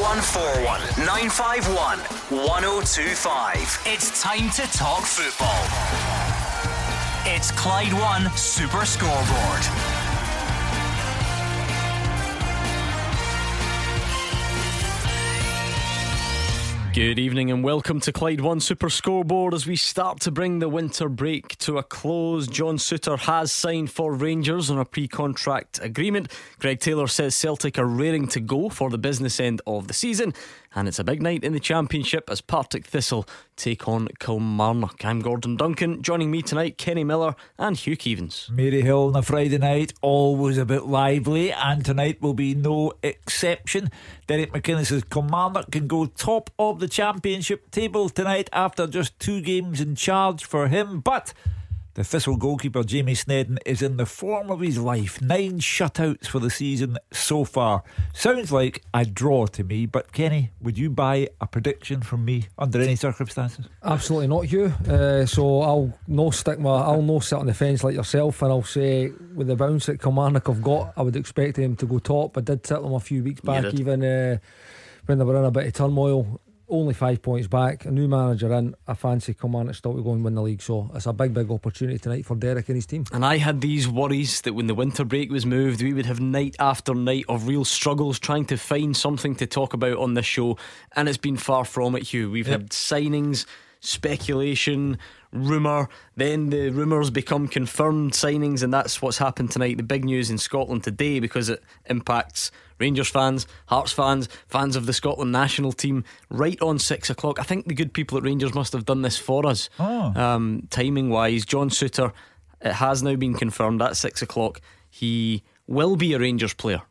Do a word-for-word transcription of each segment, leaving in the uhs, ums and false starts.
one four one, nine five one, one oh two five. It's time to talk football. It's Clyde One Super Scoreboard. Good evening and welcome to Clyde One Super Scoreboard. As we start to bring the winter break to a close, John Souttar has signed for Rangers on a pre-contract agreement. Greg Taylor says Celtic are raring to go for the business end of the season, and it's a big night in the Championship as Partick Thistle take on Kilmarnock. I'm Gordon Duncan. Joining me tonight, Kenny Miller and Hugh Keevins. Maryhill on a Friday night, always a bit lively, and tonight will be no exception. Derek McInnes says Kilmarnock can go top of the Championship table tonight after just two games in charge for him, but the Thistle goalkeeper Jamie Snedden is in the form of his life. Nine shutouts for the season so far. Sounds like a draw to me, but Kenny, would you buy a prediction from me under any circumstances? Absolutely not, Hugh. Uh, so I'll no stick my I'll no sit on the fence like yourself, and I'll say with the bounce that Kilmarnock have got, I would expect them to go top. I did tip them a few weeks back, even uh, when they were in a bit of turmoil. Only five points back, a new manager in. I fancy Kilmarnock still to go and win the league, so it's a big big opportunity tonight for Derek and his team. And I had these worries that when the winter break was moved, we would have night after night of real struggles trying to find something to talk about on this show, and it's been far from it, Hugh. We've yep. had signings, speculation, rumour, then the rumours become confirmed signings, and that's what's happened tonight. The big news in Scotland today, because it impacts Rangers fans, Hearts fans, fans of the Scotland national team, right on six o'clock. I think the good people at Rangers must have done this for us. oh. um, Timing wise, John Souttar, it has now been confirmed at six o'clock he will be a Rangers player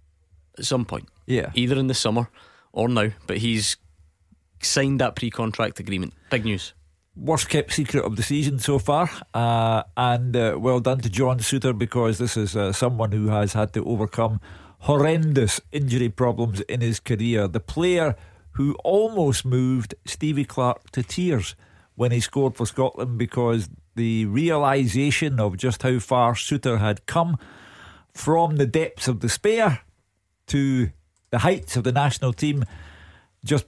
at some point, yeah, either in the summer or now, but he's signed that pre-contract agreement. Big news. Worst kept secret of the season so far, uh, and uh, well done to John Souttar, because this is uh, someone who has had to overcome horrendous injury problems in his career. The player who almost moved Stevie Clarke to tears when he scored for Scotland, because the realisation of just how far Souttar had come from the depths of despair to the heights of the national team just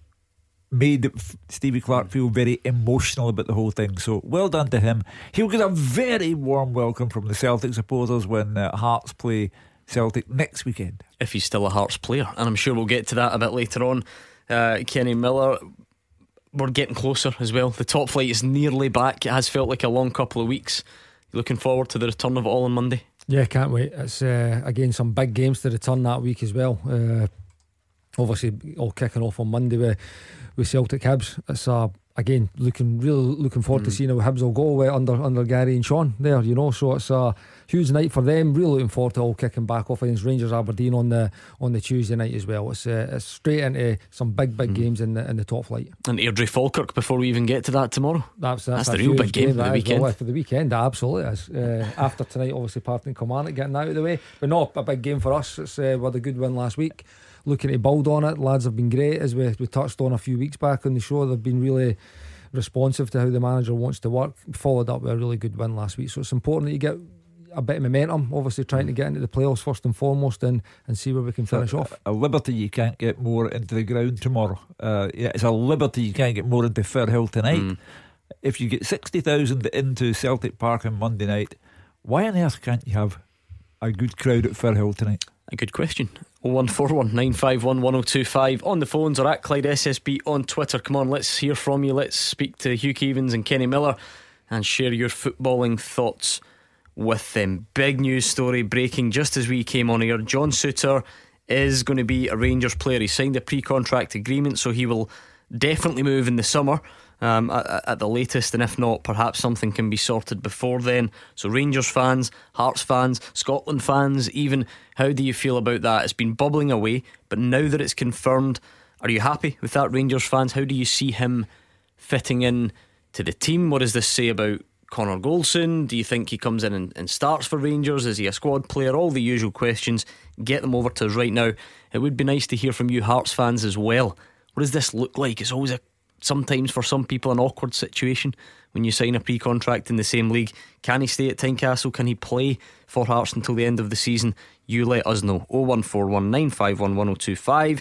made Stevie Clarke feel very emotional about the whole thing. So well done to him. He'll get a very warm welcome from the Celtic supporters when uh, Hearts play Celtic next weekend, if he's still a Hearts player, and I'm sure we'll get to that a bit later on. uh, Kenny Miller, we're getting closer as well. The top flight is nearly back. It has felt like a long couple of weeks. Looking forward to the return of it all on Monday. Yeah, can't wait. It's uh, again some big games to return that week as well. uh, Obviously all kicking off on Monday with, with Celtic Hibs. It's uh, again looking really looking forward mm. to seeing how Hibs will go uh, under under Gary and Sean there, you know. So it's a huge night for them. Really looking forward to all kicking back off against Rangers Aberdeen on the on the Tuesday night as well. It's uh, it's straight into some big big mm. games in the in the top flight. And Airdrie Falkirk before we even get to that tomorrow. That's that's, that's the real big game, game for the weekend. Well, for the weekend, absolutely is. Uh, after tonight, obviously Partick Kilmarnock getting out of the way, but not a big game for us. It's uh, we had a good win last week. Looking to build on it. Lads have been great, as we, we touched on a few weeks back on the show. They've been really responsive to how the manager wants to work. Followed up with a really good win last week, so it's important that you get a bit of momentum, obviously trying to get into the playoffs first and foremost, and, and see where we can finish a, off. A liberty you can't get more into the ground tomorrow. uh, yeah, It's a liberty you can't get more into Firhill tonight. mm. If you get sixty thousand into Celtic Park on Monday night, why on earth can't you have a good crowd at Firhill tonight? A good question. oh one four one, nine five one, one oh two five on the phones, or at Clyde S S B on Twitter. Come on, let's hear from you. Let's speak to Hugh Keevins and Kenny Miller and share your footballing thoughts with them. Big news story breaking just as we came on air. John Souttar is going to be a Rangers player. He signed a pre-contract agreement, so he will definitely move in the summer, um, at, at the latest, and if not, perhaps something can be sorted before then. So Rangers fans, Hearts fans, Scotland fans even, how do you feel about that? It's been bubbling away, but now that it's confirmed, are you happy with that, Rangers fans? How do you see him fitting in to the team? What does this say about Connor Goldson? Do you think he comes in and, and starts for Rangers? Is he a squad player? All the usual questions. Get them over to us right now. It would be nice to hear from you Hearts fans as well. What does this look like? It's always a sometimes for some people an awkward situation when you sign a pre-contract in the same league. Can he stay at Tynecastle? Can he play for Hearts until the end of the season? You let us know. oh one four one, nine five one, one oh two five.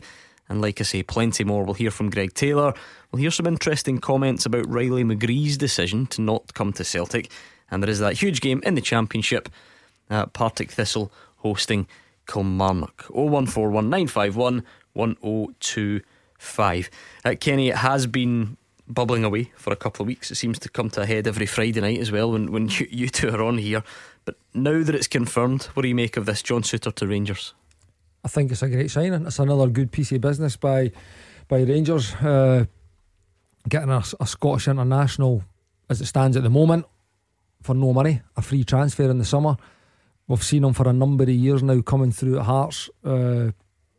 And like I say, plenty more. We'll hear from Greg Taylor. We'll hear some interesting comments about Riley McGree's decision to not come to Celtic. And there is that huge game in the Championship, uh, Partick Thistle hosting Kilmarnock. oh one four one nine five one one oh two five. uh, Kenny, it has been bubbling away for a couple of weeks. It seems to come to a head every Friday night as well when, when you, you two are on here. But now that it's confirmed, what do you make of this John Souttar to Rangers? I think it's a great signing. It's another good piece of business by by Rangers, uh, getting a, a Scottish international as it stands at the moment for no money, a free transfer in the summer. We've seen him for a number of years now coming through at Hearts. Uh,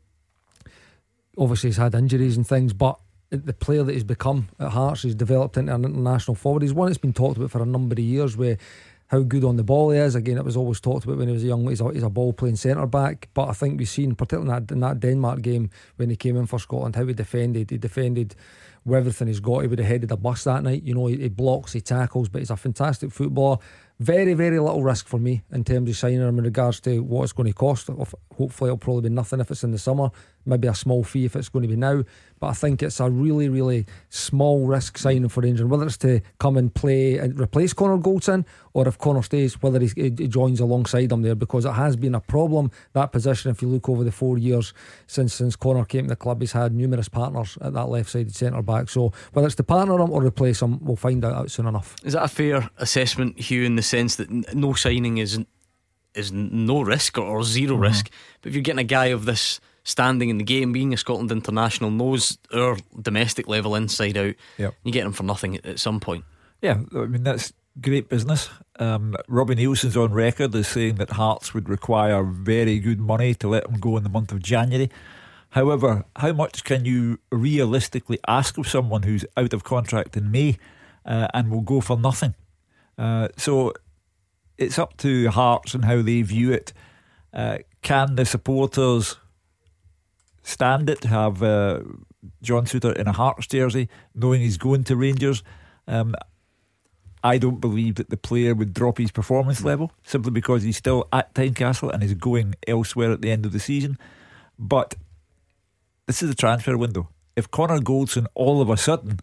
obviously he's had injuries and things, but the player that he's become at Hearts, he's developed into an international forward. He's one that's been talked about for a number of years, with how good on the ball he is. Again, it was always talked about when he was young. He's a, he's a ball playing centre back, but I think we've seen, particularly in that, in that Denmark game when he came in for Scotland, how he defended. He defended with everything he's got. He would have headed a bus that night. You know, he, he blocks, he tackles, but he's a fantastic footballer. Very, very little risk for me in terms of signing him in regards to what it's going to cost. Hopefully it'll probably be nothing if it's in the summer, maybe a small fee if it's going to be now, but I think it's a really, really small risk signing for Rangers. Whether it's to come and play and replace Connor Goldson, or if Connor stays, whether he, he joins alongside him there, because it has been a problem, that position. If you look over the four years since since Connor came to the club, he's had numerous partners at that left-sided centre back. So whether it's to partner him or replace him, we'll find out, out soon enough. Is that a fair assessment, Hugh, in the sense that no signing is is no risk or, or zero mm-hmm. risk, but if you're getting a guy of this standing in the game, being a Scotland international, knows our domestic level inside out, yep. you get him for nothing at, at some point. Yeah, I mean, that's great business. um, Robbie Nielsen's on record as saying that Hearts would require very good money to let him go in the month of January. However, how much can you realistically ask of someone who's out of contract in May uh, and will go for nothing? Uh, so it's up to Hearts and how they view it. Uh, can the supporters stand it to have uh, John Souttar in a Hearts jersey, knowing he's going to Rangers? Um, I don't believe that the player would drop his performance level simply because he's still at Tynecastle and is going elsewhere at the end of the season. But this is a transfer window. If Connor Goldson all of a sudden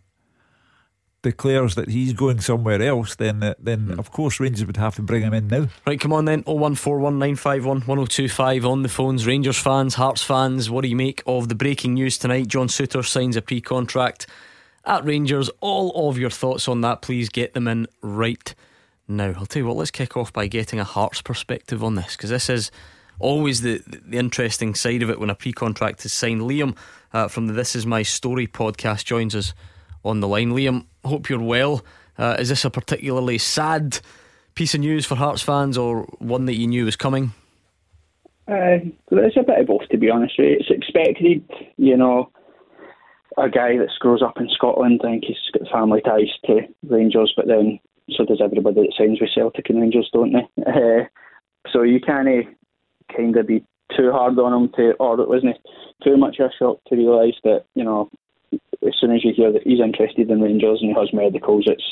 declares that he's going somewhere else, then uh, then mm. of course Rangers would have to bring him in now. Right, come on then. oh one four one nine five one one oh two five on the phones. Rangers fans, Hearts fans, what do you make of the breaking news tonight? John Souttar signs a pre-contract at Rangers. All of your thoughts on that, please get them in right now. I'll tell you what, let's kick off by getting a Hearts perspective on this, because this is always the, the interesting side of it when a pre-contract is signed. Liam uh, from the This Is My Story podcast joins us on the line. Liam, hope you're well. Uh, is this a particularly sad piece of news for Hearts fans, or one that you knew was coming? Uh, it's a bit of both, to be honest with you. It's expected, you know, a guy that grows up in Scotland. I think he's got family ties to Rangers, but then so does everybody that signs with Celtic and Rangers, don't they? Uh, so you can't kind of be too hard on him to, or it wasn't too much of a shock to realise that, you know, as soon as you hear that he's interested in Rangers and he has medicals, it's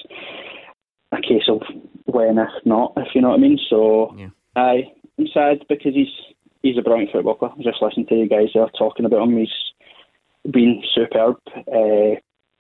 a case of when, if not, if you know what I mean. So yeah. I, I'm sad because he's he's a brilliant footballer. Just listen to you guys there talking about him. He's been superb. Uh,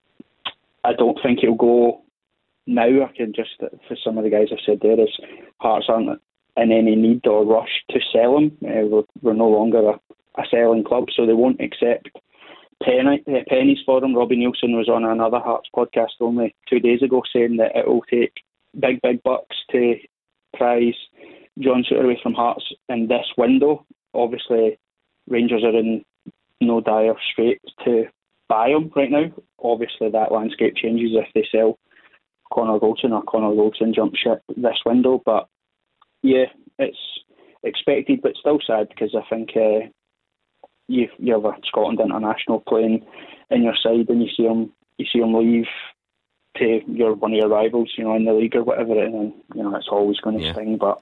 I don't think he'll go now. I can just, for some of the guys I've said there, is Hearts aren't in any need or rush to sell him. Uh, we're, we're no longer a, a selling club, so they won't accept penny, uh, pennies for him. Robbie Nielsen was on another Hearts podcast only two days ago saying that it will take big, big bucks to prize John Souttar away from Hearts in this window. Obviously, Rangers are in no dire straits to buy him right now. Obviously, that landscape changes if they sell Connor Goldson or Connor Goldson jump ship this window. But yeah, it's expected, but still sad, because I think uh, you you have a Scotland international playing in your side, and you see him you see him leave to your one of your rivals, you know, in the league or whatever, and then, you know, it's always going to yeah. sting. But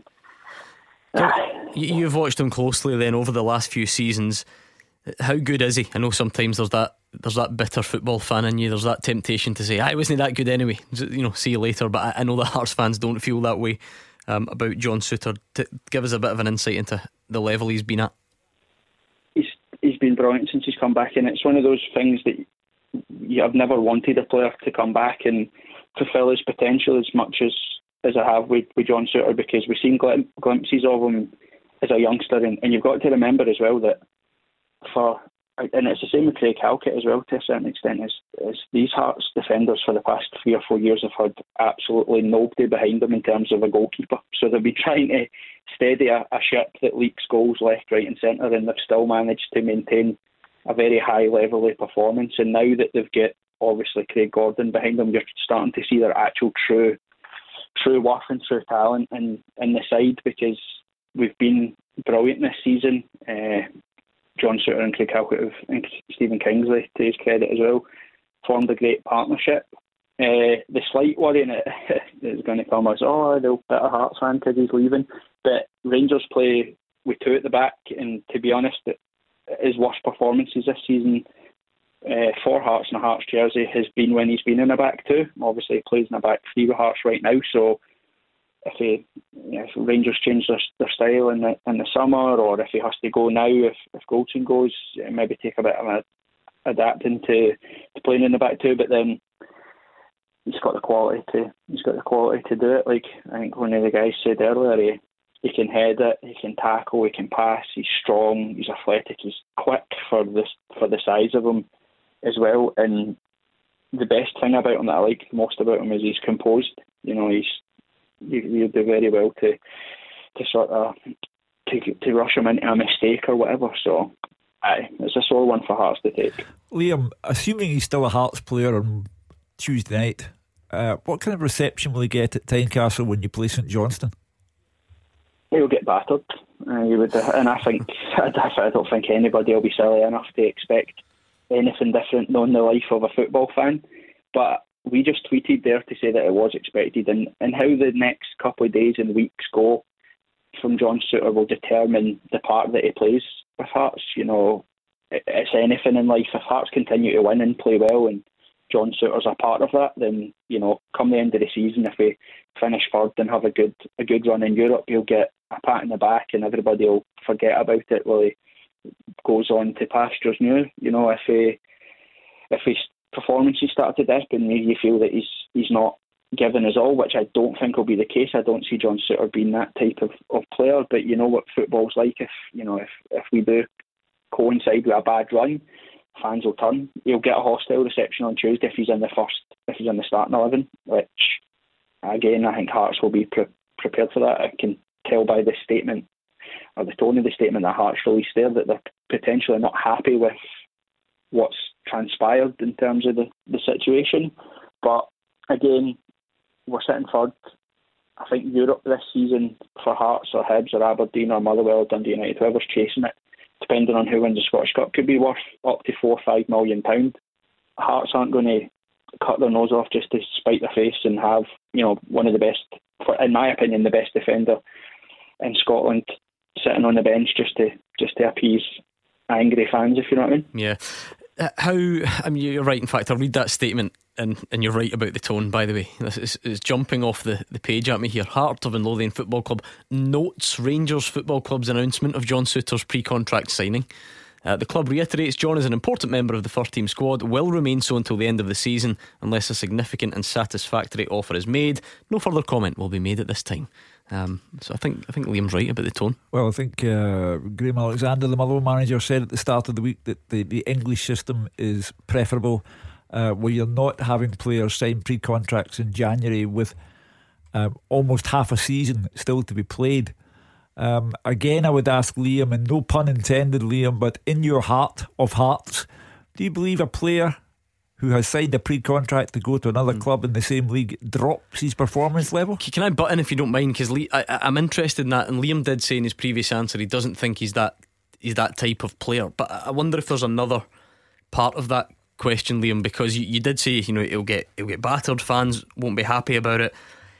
uh, you've watched him closely then over the last few seasons. How good is he? I know sometimes there's that there's that bitter football fan in you. There's that temptation to say, "I wasn't that good anyway." You know, see you later. But I, I know that Hearts fans don't feel that way um, about John Souttar. To give us a bit of an insight into the level he's been at. He's he's been brilliant since he's come back, and it's one of those things that you have never wanted a player to come back and fulfil his potential as much as, as I have with, with John Souttar, because we've seen glim- glimpses of him as a youngster, and, and you've got to remember as well that for, and it's the same with Craig Halkett as well to a certain extent, is, is these Hearts defenders for the past three or four years have had absolutely nobody behind them in terms of a goalkeeper, so they've been trying to steady a, a ship that leaks goals left, right and centre, and they've still managed to maintain a very high level of performance. And now that they've got obviously Craig Gordon behind them, you're starting to see their actual true true worth and true talent in, in the side, because we've been brilliant this season. uh, John Souttar and Craig Halkett and Stephen Kingsley, to his credit as well, formed a great partnership. Uh, the slight worry in it is going to come as, oh, they'll put a Hearts fan because he's leaving, but Rangers play with two at the back, and to be honest, his worst performances this season uh, for Hearts in a Hearts jersey has been when he's been in a back two. Obviously, he plays in a back three with Hearts right now, so if he, you know, if Rangers change their, their style in the in the summer, or if he has to go now, if if Goldson goes, maybe take a bit of a, adapting to, to playing in the back two. But then he's got the quality to he's got the quality to do it. Like I think one of the guys said earlier, he, he can head it, he can tackle, he can pass, he's strong, he's athletic, he's quick for this for the size of him as well. And the best thing about him that I like most about him is he's composed. You know, he's you, you do very well to to sort of to, to rush him into a mistake or whatever. So aye, it's a sore one for Hearts to take. Liam, assuming he's still a Hearts player on Tuesday night, uh, what kind of reception will he get at Tynecastle when you play St Johnstone? He'll get battered. Uh, you would, and I think I don't think anybody will be silly enough to expect anything different knowing the life of a football fan. But we just tweeted there to say that it was expected, and, and how the next couple of days and weeks go from John Souttar will determine the part that he plays with Hearts. You know, it's anything in life. If Hearts continue to win and play well, and John Souttar's a part of that, then, you know, come the end of the season, if we finish third and have a good a good run in Europe, he'll get a pat in the back and everybody will forget about it while he goes on to pastures new. You know, if he, if his performances start to dip and you feel that he's he's not given us all, which I don't think will be the case. I don't see John Souttar being that type of, of player, but you know what football's like. If you know if, if we do coincide with a bad run, fans will turn. He'll get a hostile reception on Tuesday if he's in the first, if he's in the starting eleven, which again I think Hearts will be pre- prepared for that. I can tell by the statement or the tone of the statement that Hearts released there that they're potentially not happy with what's transpired in terms of the, the situation. But again, we're sitting third. I think Europe this season for Hearts or Hibs or Aberdeen or Motherwell or Dundee United, whoever's chasing it, depending on who wins the Scottish Cup, could be worth up to four or five million pounds. Hearts aren't going to cut their nose off just to spite their face and have, you know, one of the best, for, in my opinion, the best defender in Scotland sitting on the bench just to just to appease angry fans, if you know what I mean. Yeah. Uh, how, I mean, you're right. In fact, I'll read that statement, and, and you're right about the tone, by the way. This is, is jumping off the, the page at me here. Heart of Lothian Football Club notes Rangers Football Club's announcement of John Souttar's pre-contract signing. Uh, the club reiterates John is an important member of the first team squad, will remain so until the end of the season unless a significant and satisfactory offer is made. No further comment will be made at this time. Um, so I think I think Liam's right about the tone. Well, I think uh, Graham Alexander, the Motherwell manager, said at the start of the week that the, the English system is preferable, uh, where you're not having players sign pre-contracts in January with um, almost half a season still to be played. Um, again, I would ask Liam, and no pun intended, Liam, but in your heart of hearts, do you believe a player who has signed a pre-contract to go to another mm. club in the same league drops his performance level? Can I butt in if you don't mind? Because I'm interested in that, and Liam did say in his previous answer he doesn't think he's that he's that type of player. But I wonder if there's another part of that question, Liam, because you, you did say, you know, he'll get he'll get battered, fans won't be happy about it.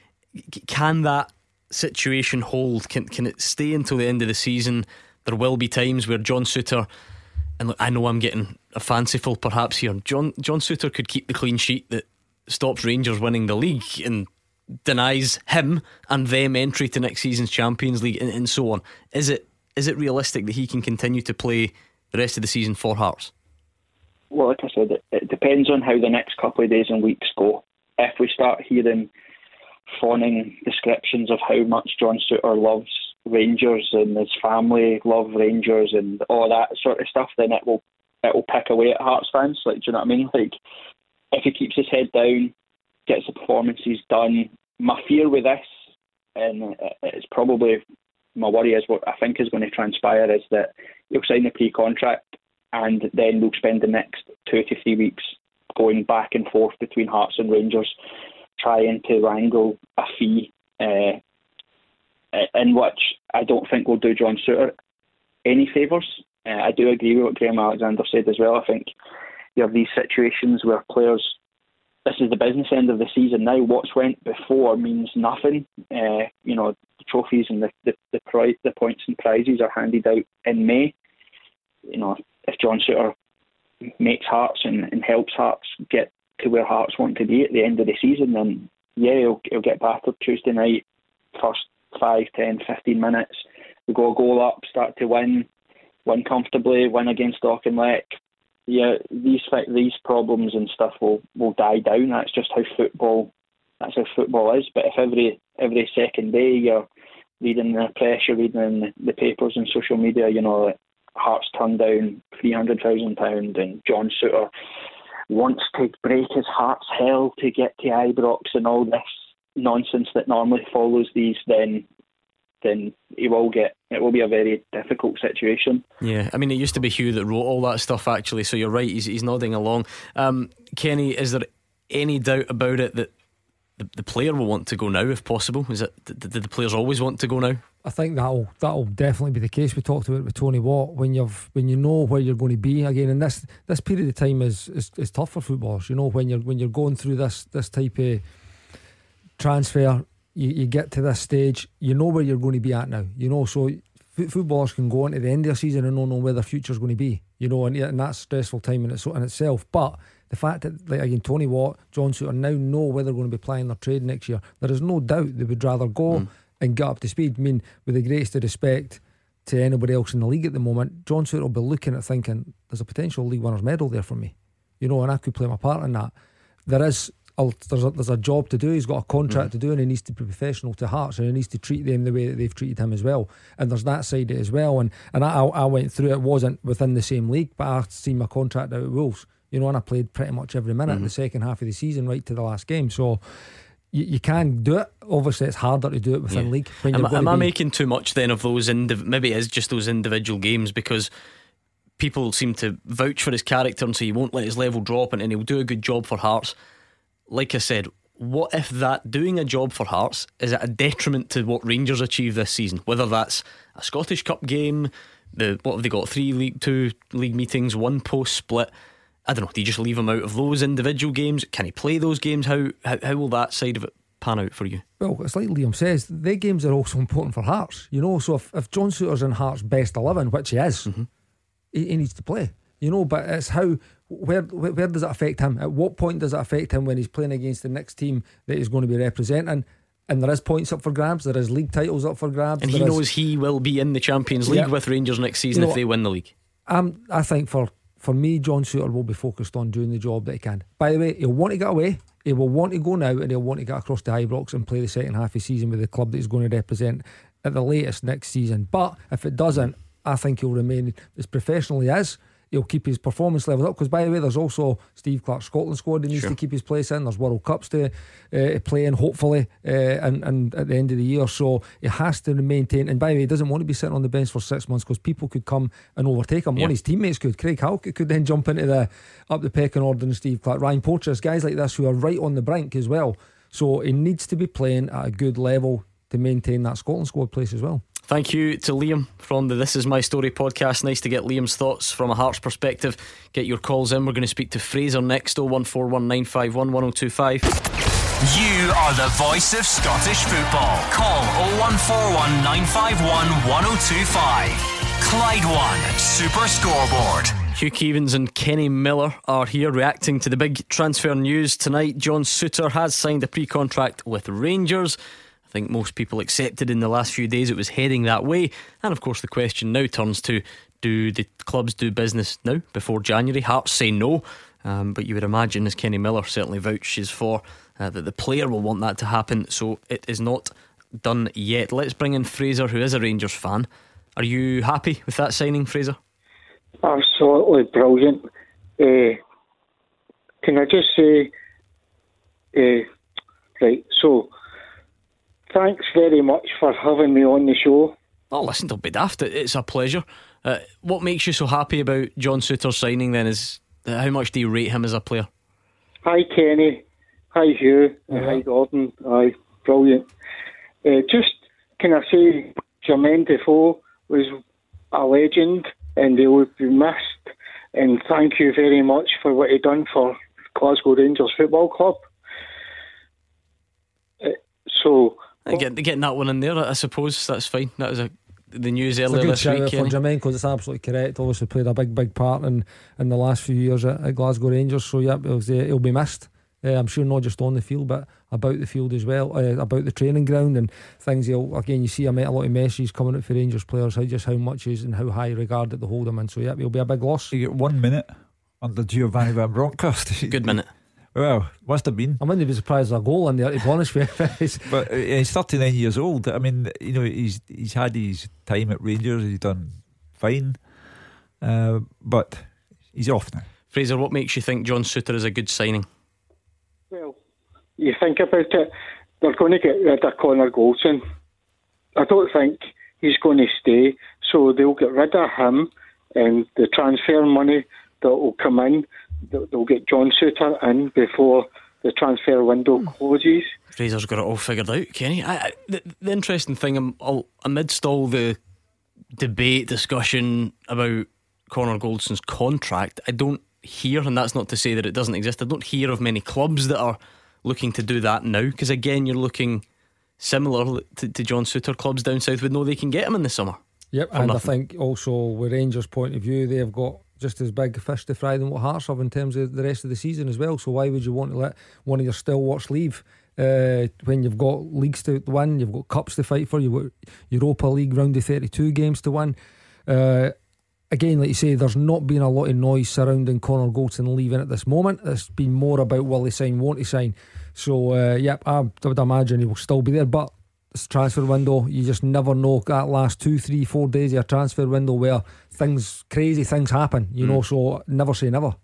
Can that situation hold? Can can it stay until the end of the season? There will be times where John Souttar, and look, I know I'm getting a fanciful perhaps here, John John Souttar could keep the clean sheet that stops Rangers winning the league and denies him and them entry to next season's Champions League, and, and so on. Is it is it realistic that he can continue to play the rest of the season for Hearts? Well, like I said, it, it depends on how the next couple of days and weeks go. If we start hearing fawning descriptions of how much John Souttar loves Rangers and his family love Rangers and all that sort of stuff, then it will it will pick away at Hearts fans. Like, do you know what I mean? Like, if he keeps his head down, gets the performances done, my fear with this, and it's probably my worry is what I think is going to transpire, is that he'll sign the pre-contract and then we'll spend the next two to three weeks going back and forth between Hearts and Rangers, trying to wrangle a fee, uh, in which I don't think will do John Souttar any favours. Uh, I do agree with what Graham Alexander said as well. I think you have these situations where players, this is the business end of the season now. What's went before means nothing. Uh, you know, the trophies and the the the, pri- the points and prizes are handed out in May. You know, if John Souttar makes Hearts and, and helps Hearts get to where Hearts want to be at the end of the season, then yeah, he'll, he'll get battered Tuesday night, first five, ten, fifteen minutes. We go a goal up, start to win, win comfortably, win against Auchinleck. Yeah, these these problems and stuff will, will die down. That's just how football. That's how football is. But if every every second day you're reading the press, you're reading in the, the papers and social media, you know, that Hearts turned down three hundred thousand pounds and John Souttar wants to break his heart's hell to get to Ibrox and all this nonsense that normally follows these, then then he will get, it will be a very difficult situation. Yeah, I mean, it used to be Hugh that wrote all that stuff actually, so you're right, he's, he's nodding along. um, Kenny, is there any doubt about it that the, the player will want to go now if possible? Is it, did the players always want to go now? I think that'll that'll definitely be the case. We talked about it with Tony Watt. When you've when you know where you're going to be again, and this this period of time is, is, is tough for footballers. You know, when you're when you're going through this this type of transfer, you, you get to this stage, you know where you're going to be at now. You know, so f- footballers can go into the end of their season and not know where their future's going to be. You know, and, and that's stressful time in, its, in itself. But the fact that, like again, Tony Watt, John Souttar now know where they're going to be playing their trade next year, there is no doubt they would rather go mm. and get up to speed. I mean, with the greatest of respect to anybody else in the league at the moment, John Souttar will be looking at thinking, there's a potential league winners medal there for me, you know, and I could play my part in that. There is a, there's, a, there's a job to do. He's got a contract mm. to do, and he needs to be professional to Hearts, and he needs to treat them the way that they've treated him as well. And there's that side of it as well. And and I, I went through it. It wasn't within the same league, but I seen my contract out at Wolves, you know, and I played pretty much every minute mm-hmm. in the second half of the season right to the last game. So you, you can do it. Obviously it's harder to do it within yeah. league when am, am I be... making too much then of those indiv- maybe it is just those individual games, because people seem to vouch for his character and say he won't let his level drop and, and he'll do a good job for Hearts. Like I said, what if that doing a job for Hearts is at a detriment to what Rangers achieve this season? Whether that's a Scottish Cup game, the what have they got, three League Two league meetings, one post split. I don't know, do you just leave him out of those individual games? Can he play those games? How, how how will that side of it pan out for you? Well, it's like Liam says, their games are also important for Hearts, you know. So if, if John Souttar's in Hearts' best eleven, which he is, mm-hmm. he, he needs to play, you know. But it's how, where, where where does it affect him? At what point does it affect him when he's playing against the next team that he's going to be representing? And there is points up for grabs, there is league titles up for grabs, and he there knows is, he will be in the Champions League yeah. with Rangers next season, you know, if they win the league. Um, I think for For me, John Souttar will be focused on doing the job that he can. By the way, he'll want to get away, he will want to go now, and he'll want to get across to Ibrox and play the second half of the season with the club that he's going to represent at the latest next season. But if it doesn't, I think he'll remain as professional as he is. He'll keep his performance levels up, because by the way, there's also Steve Clarke's Scotland squad he needs sure. to keep his place in. There's World Cups to uh, play in, hopefully, uh, and, and at the end of the year. So he has to maintain. And by the way, he doesn't want to be sitting on the bench for six months because people could come and overtake him. Yeah. One of his teammates could. Craig Halkett could then jump into the up the pecking order, and Steve Clarke, Ryan Poitras, guys like this who are right on the brink as well. So he needs to be playing at a good level to maintain that Scotland squad place as well. Thank you to Liam from the This Is My Story podcast. Nice to get Liam's thoughts from a Hearts perspective. Get your calls in. We're going to speak to Fraser next. oh one four one nine five one one oh two five. You are the voice of Scottish football. Call oh one four one nine five one one oh two five. Clyde One Super Scoreboard. Hugh Keevins and Kenny Miller are here reacting to the big transfer news tonight. John Souttar has signed a pre-contract with Rangers. I think most people accepted in the last few days it was heading that way. And of course the question now turns to, Do the clubs do business now before January? Hearts say no, um, but you would imagine, as Kenny Miller certainly vouches for, uh, that the player will want that to happen. So it is not done yet. Let's bring in Fraser, who is a Rangers fan. Are you happy with that signing, Fraser? Absolutely brilliant. Uh, can I just say, uh, right, so thanks very much for having me on the show. Oh, listen, don't be daft. It's a pleasure. Uh, what makes you so happy about John Souttar's signing then? Is uh, how much do you rate him as a player? Hi Kenny, hi Hugh, yeah. Hi Gordon. Aye, brilliant. Uh, just can I say, Jermaine Defoe was a legend, and they would be missed. And thank you very much for what he done for Glasgow Rangers Football Club. Uh, so, Getting, getting that one in there, I suppose that's fine. That was a, the news earlier it's a good this shout week. out for Jermaine, because it's absolutely correct. Obviously played a big, big part in, in the last few years at, at Glasgow Rangers. So yeah, it was, uh, he'll be missed. Uh, I'm sure not just on the field, but about the field as well, uh, about the training ground and things. He'll, again, you see, I met a lot of messages coming out for Rangers players, how just how much he is and how high regarded they hold him. And so yeah, he'll be a big loss. You get one minute under Giovanni Van Bronckhorst. Good minute. Well, must have been. I wouldn't be surprised there's a goal in there, to be honest with you. But uh, he's thirty-nine years old. I mean, you know, he's he's had his time at Rangers. He's done fine, uh, but he's off now. Fraser, what makes you think John Souttar is a good signing? well, you think about it, they're going to get rid of Connor Goldson. I don't think he's going to stay, so they'll get rid of him, and the transfer money that will come in, they'll get John Souttar in before the transfer window closes. Fraser's got it all figured out, Kenny. I, I, the, the interesting thing, I'm, all, amidst all the debate, discussion about Connor Goldson's contract, I don't hear, and that's not to say that it doesn't exist, I don't hear of many clubs that are looking to do that now, because again, you're looking similar to, to John Souttar. Clubs down south would know they can get him in the summer. Yep, and nothing. I think also with Rangers' point of view, they've got just as big fish to fry than what Hearts have in terms of the rest of the season as well. So why would you want to let one of your stalwarts leave uh, when you've got leagues to win, you've got cups to fight for, you've got Europa League round of thirty-two games to win. Uh, again, like you say, there's not been a lot of noise surrounding Connor Goldson leaving at this moment. It's been more about will he sign, won't he sign. So uh, yep, I would imagine he will still be there, but it's transfer window, you just never know. That last two, three, four days of a transfer window where things, crazy things happen, you mm. know, so never say never.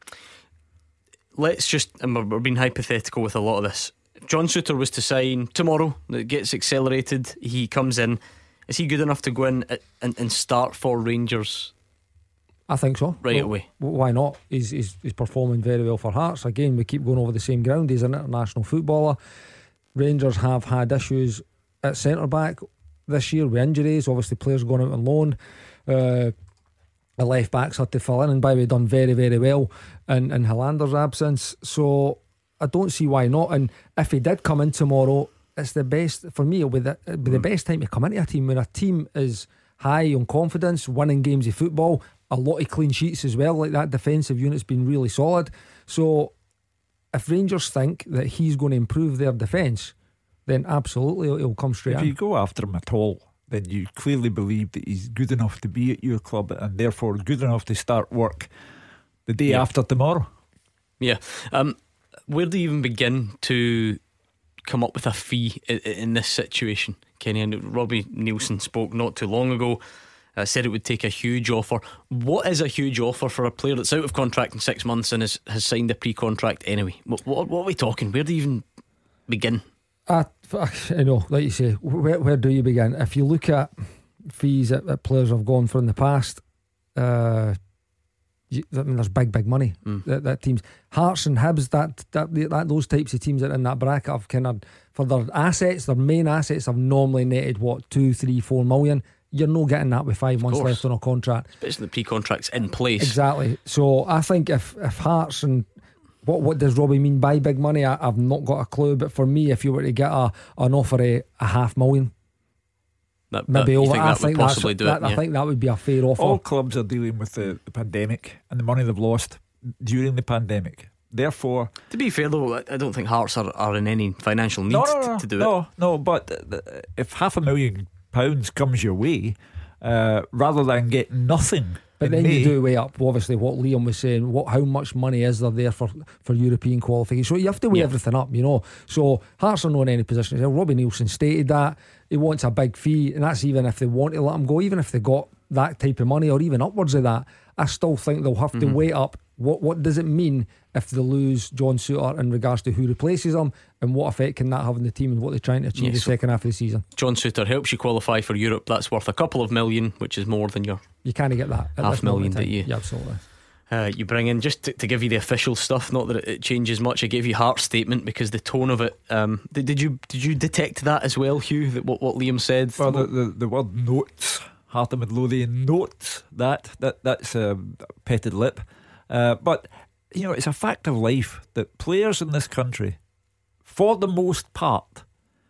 Let's just, and we're, we're being hypothetical with a lot of this. If John Souttar was to sign tomorrow, it gets accelerated, he comes in, is he good enough to go in and, and start for Rangers? I think so. Right well, away. Why not? He's, he's, he's performing very well for Hearts. Again, we keep going over the same ground. He's an international footballer. Rangers have had issues at centre back this year with injuries. Obviously players going out on loan, uh, the left backs had to fill in, and by the way done very very well in, in Hillander's absence, so I don't see why not. And if he did come in tomorrow, it's the best for me. It'll be the, it'll be the best time to come into a team when a team is high on confidence, winning games of football, a lot of clean sheets as well. Like that defensive unit's been really solid. So if Rangers think that he's going to improve their defence, then absolutely he'll come straight if in. you go after him at all, then you clearly believe that he's good enough to be at your club, and therefore good enough to start work the day yeah. after tomorrow. Yeah. Um, where do you even begin to come up with a fee in, in this situation, Kenny? And Robbie Nielsen spoke not too long ago, uh, said it would take a huge offer. What is a huge offer for a player that's out of contract in six months and has, has signed a pre-contract anyway? What, what, what are we talking? Where do you even begin? I, I know, like you say, where, where do you begin? If you look at fees that, that players have gone for in the past, uh, you, I mean, there's big, big money mm. that, that teams, Hearts and Hibs, that, that that those types of teams that are in that bracket have kind of, for their assets, their main assets have normally netted what two, three, four million. You're not getting that with five months left on a contract, especially the pre-contracts in place. Exactly. So I think if if Hearts and What what does Robbie mean by big money? I, I've not got a clue. But for me, if you were to get a an offer of a half million, that, maybe that, over, think I that think would possibly do that, it. Yeah. I think that would be a fair offer. All clubs are dealing with the, the pandemic and the money they've lost during the pandemic. Therefore, to be fair though, I don't think Hearts are, are in any financial need no, no, no, to, to do no, it. No, no. But if half a million pounds comes your way, uh, rather than get nothing. But then May. you do weigh up, obviously, what Liam was saying. What, how much money is there there for, for European qualification? So you have to weigh Yeah. everything up, you know. So Hearts are not in any position. Robbie Nielsen stated that he wants a big fee, and that's even if they want to let him go. Even if they got that type of money, or even upwards of that, I still think they'll have to Mm-hmm. weigh up what what does it mean if they lose John Souttar in regards to who replaces him, and what effect can that have on the team and what they're trying to achieve Yeah, the so- second half of the season. John Souttar helps you qualify for Europe. That's worth a couple of million, which is more than your You can't get that at Half this moment million in time. that you- Yeah, absolutely. Uh, you bring in just to, to give you the official stuff. Not that it, it changes much. I gave you Heart's statement because the tone of it. Um, did, did you did you detect that as well, Hugh? That what, what Liam said. Well, the, the, the word notes, Heart of Midlothian notes that that that's a petted lip, uh, but you know it's a fact of life that players in this country, for the most part,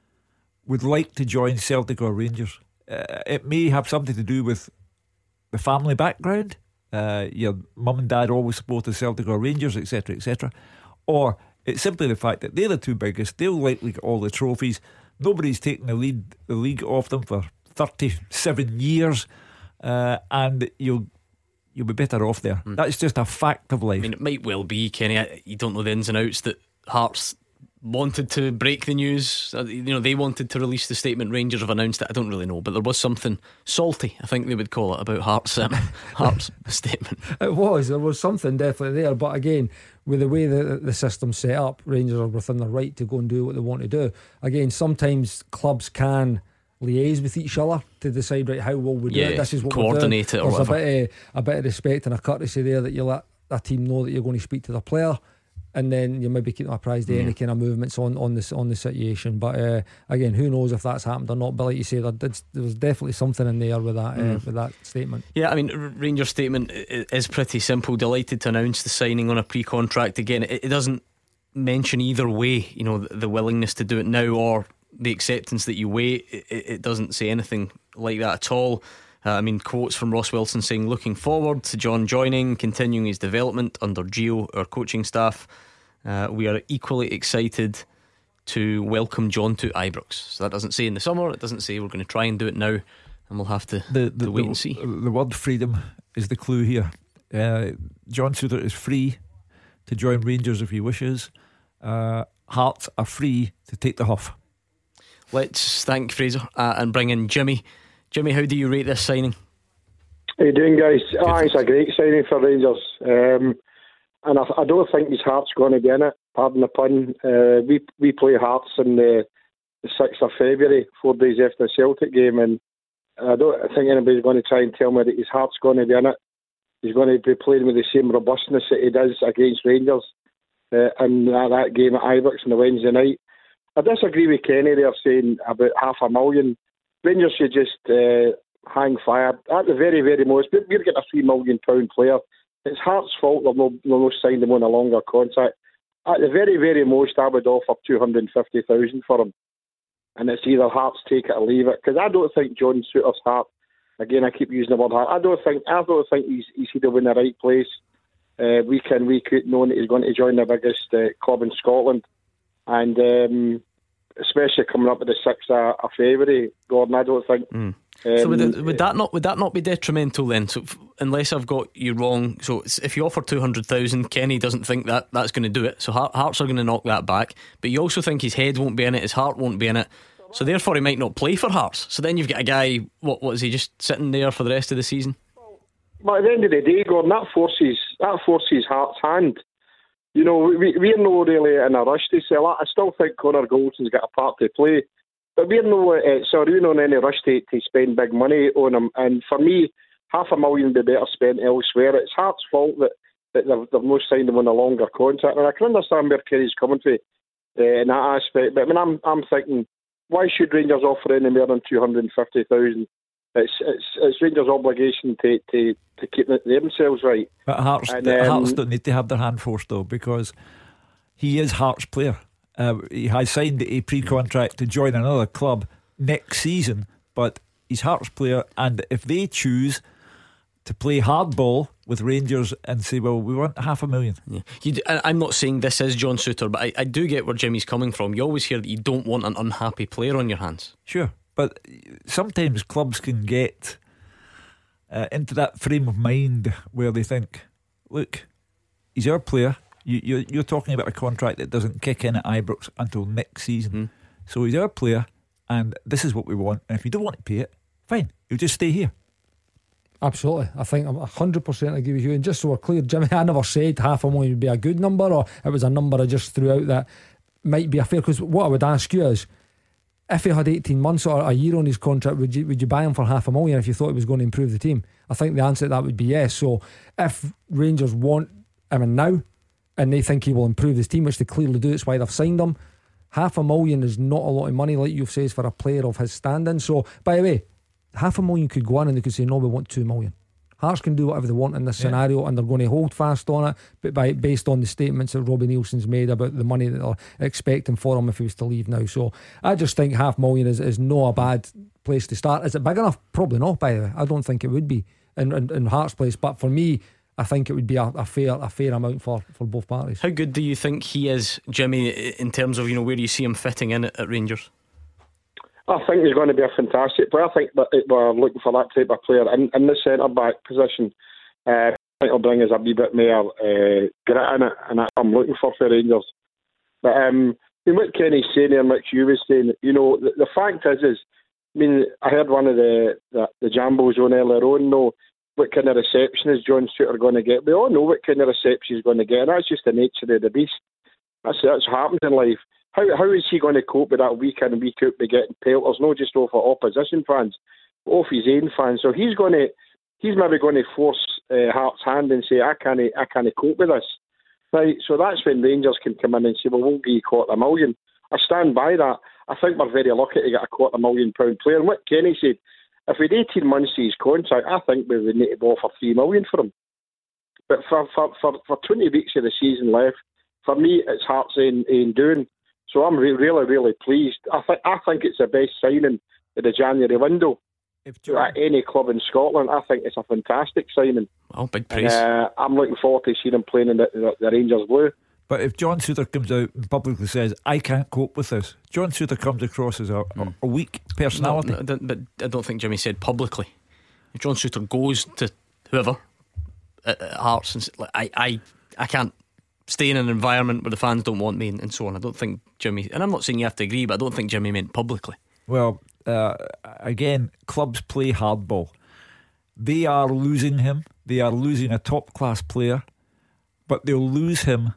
would like to join Celtic or Rangers. Uh, it may have something to do with the family background. Uh, your mum and dad always supported Celtic or Rangers, et cetera, et cetera. Or it's simply the fact that they're the two biggest. They'll likely get all the trophies. Nobody's taken the lead, the league off them for thirty-seven years, uh, and you'll you'll be better off there. Mm. That's just a fact of life. I mean, it might well be, Kenny. I- You don't know the ins and outs that Hearts wanted to break the news. Uh, You know, they wanted to release the statement. Rangers have announced it. I don't really know, but there was something salty, I think they would call it, about Hearts' um, Hearts' statement. It was, there was something definitely there, but again, with the way the, the system's set up, Rangers are within their right to go and do what they want to do. Again, sometimes clubs can liaise with each other to decide, right, how will we do Yeah, it? This is what coordinate we're it doing. or There's whatever. a bit, of, a bit of respect and a courtesy there that you let a team know that you're going to speak to the player, and then you maybe keep them apprised of Yeah. any kind of movements on, on, this, on the situation. But uh, again, who knows if that's happened or not. But like you say, there, did, there was definitely something in there with that, uh, Mm. with that statement. Yeah, I mean, R- Rangers' statement i- is pretty simple. Delighted to announce the signing on a pre-contract. Again, it, it doesn't mention either way, you know, the, the willingness to do it now or the acceptance that you wait. It, it it doesn't say anything like that at all. Uh, I mean, quotes from Ross Wilson saying, looking forward to John joining, continuing his development under Gio, our coaching staff. Uh, we are equally excited to welcome John to Ibrox. So that doesn't say in the summer. It doesn't say we're going to try and do it now, and we'll have to, the, the, to wait the, and see. the word freedom is the clue here. Uh, John Souttar is free to join Rangers if he wishes. Uh, Hearts are free to take the huff. Let's thank Fraser uh, and bring in Jimmy. Jimmy, how do you rate this signing? How you doing, guys? Oh, it's a great signing for Rangers. Um, and I, I don't think his Heart's going to be in it, pardon the pun. Uh, we we play Hearts on the, the sixth of February, four days after the Celtic game, and I don't think anybody's going to try and tell me that his Heart's going to be in it. He's going to be playing with the same robustness that he does against Rangers uh, in that, that game at Ibrox on the Wednesday night. I disagree with Kenny there saying about half a million. Rangers should just uh, hang fire. At the very, very most, we're getting a three million pound player. It's Hearts' fault they've not, they've not signed him on a longer contract. At the very, very most, I would offer two hundred fifty thousand for him. And it's either Hearts take it or leave it. Because I don't think John Souttar's heart, again, I keep using the word heart, I don't think I don't think he's, he's either in the right place uh, week in, week out, knowing that he's going to join the biggest uh, club in Scotland. And um, especially coming up with the sixth of, of February, Gordon, I don't think. Mm. Um, So would, it, would that not would that not be detrimental then? So f- unless I've got you wrong, so it's- if you offer two hundred thousand, Kenny doesn't think that that's going to do it. So Heart, Hearts are going to knock that back. But you also think his head won't be in it, his heart won't be in it. So therefore he might not play for Hearts. So then you've got a guy. What what is he just sitting there for the rest of the season? But at the end of the day, Gordon, that forces that forces Hearts' hand. You know, we, we're not really in a rush to sell it. I still think Connor Goldson's got a part to play. But we're no, uh, sorry, we're not in any rush to, to spend big money on him. And for me, half a million would be better spent elsewhere. It's Hearts' fault that, that they've, they've not signed him on a longer contract. And I can understand where Kerry's coming from uh, in that aspect. But I mean, I'm, I'm thinking, why should Rangers offer any more than two hundred fifty thousand? It's, it's, it's Rangers' obligation to, to, to keep themselves right. But Hearts, And, the um, Hearts don't need to have their hand forced though, because he is Hearts' player. Uh, he has signed a pre-contract to join another club next season, but he's Hearts' player, and if they choose to play hardball with Rangers and say, well, we want half a million. Yeah. You d- I- I'm not saying this is John Souttar, but I, I do get where Jimmy's coming from. You always hear that you don't want an unhappy player on your hands. Sure, but sometimes clubs can get uh, into that frame of mind where they think, look, he's our player. You, you're, you're talking about a contract that doesn't kick in at Ibrox until next season. Mm. So he's our player, and this is what we want. And if you don't want to pay it, fine, he'll just stay here. Absolutely. I think I'm one hundred percent agree with you. And just so we're clear, Jimmy, I never said half a million would be a good number, or it was a number I just threw out that might be a fair. Because what I would ask you is, if he had eighteen months or a year on his contract, would you would you buy him for half a million if you thought he was going to improve the team? I think the answer to that would be yes. So if Rangers want him in now and they think he will improve his team, which they clearly do, it's why they've signed him, half a million is not a lot of money, like you've said, for a player of his standing. So, by the way, half a million could go on and they could say, no, we want two million. Hearts can do whatever they want in this yeah. scenario, and they're going to hold fast on it, but by based on the statements that Robbie Nielsen's made about the money that they're expecting for him if he was to leave now. So I just think half million is, is not a bad place to start. Is it big enough? Probably not, by the way. I don't think it would be in, in, in Hearts' place, but for me, I think it would be a, a fair a fair amount for, for both parties. How good do you think he is, Jimmy, in terms of, you know, where you see him fitting in at, at Rangers? I think he's going to be a fantastic player. I think that we're looking for that type of player in, in the centre-back position. Uh, I think he'll bring us a wee bit more uh, grit in it, and I'm looking for for Rangers. But um, I mean, what Kenny's saying there, and what Hugh was saying, you know, the, the fact is, is, I mean, I heard one of the, the, the Jambos on earlier on, know what kind of reception is John Souttar going to get. We all know what kind of reception he's going to get, and that's just the nature of the beast. That's, that's what happens in life. How how is he going to cope with that week in and week out by getting pelters, not just off of opposition fans, but off his own fans? So he's going to, he's maybe going to force uh, Hearts' hand and say, I can't, I can't cope with this. Right, so that's when Rangers can come in and say, well, we'll give you a quarter million. I stand by that. I think we're very lucky to get a quarter million pound player. And what Kenny said, if we had eighteen months to his contract, I think we would need to offer three million for him. But for for, for, for twenty weeks of the season left, for me, it's Hearts in, in doing. So I'm re- really, really pleased. I think I think it's the best signing of the January window if John, at any club in Scotland. I think it's a fantastic signing. Oh, big praise. Uh, I'm looking forward to seeing him playing in the, the, the Rangers blue. But if John Souttar comes out and publicly says, I can't cope with this, John Souttar comes across as a, mm. a weak personality. No, no, but I don't think Jimmy said publicly. If John Souttar goes to whoever at, at Hearts and says, like, I, I, I can't stay in an environment where the fans don't want me, and, and so on. I don't think Jimmy, and I'm not saying you have to agree, but I don't think Jimmy meant publicly. Well, uh, again, clubs play hardball. They are losing him. They are losing a top class player, but they'll lose him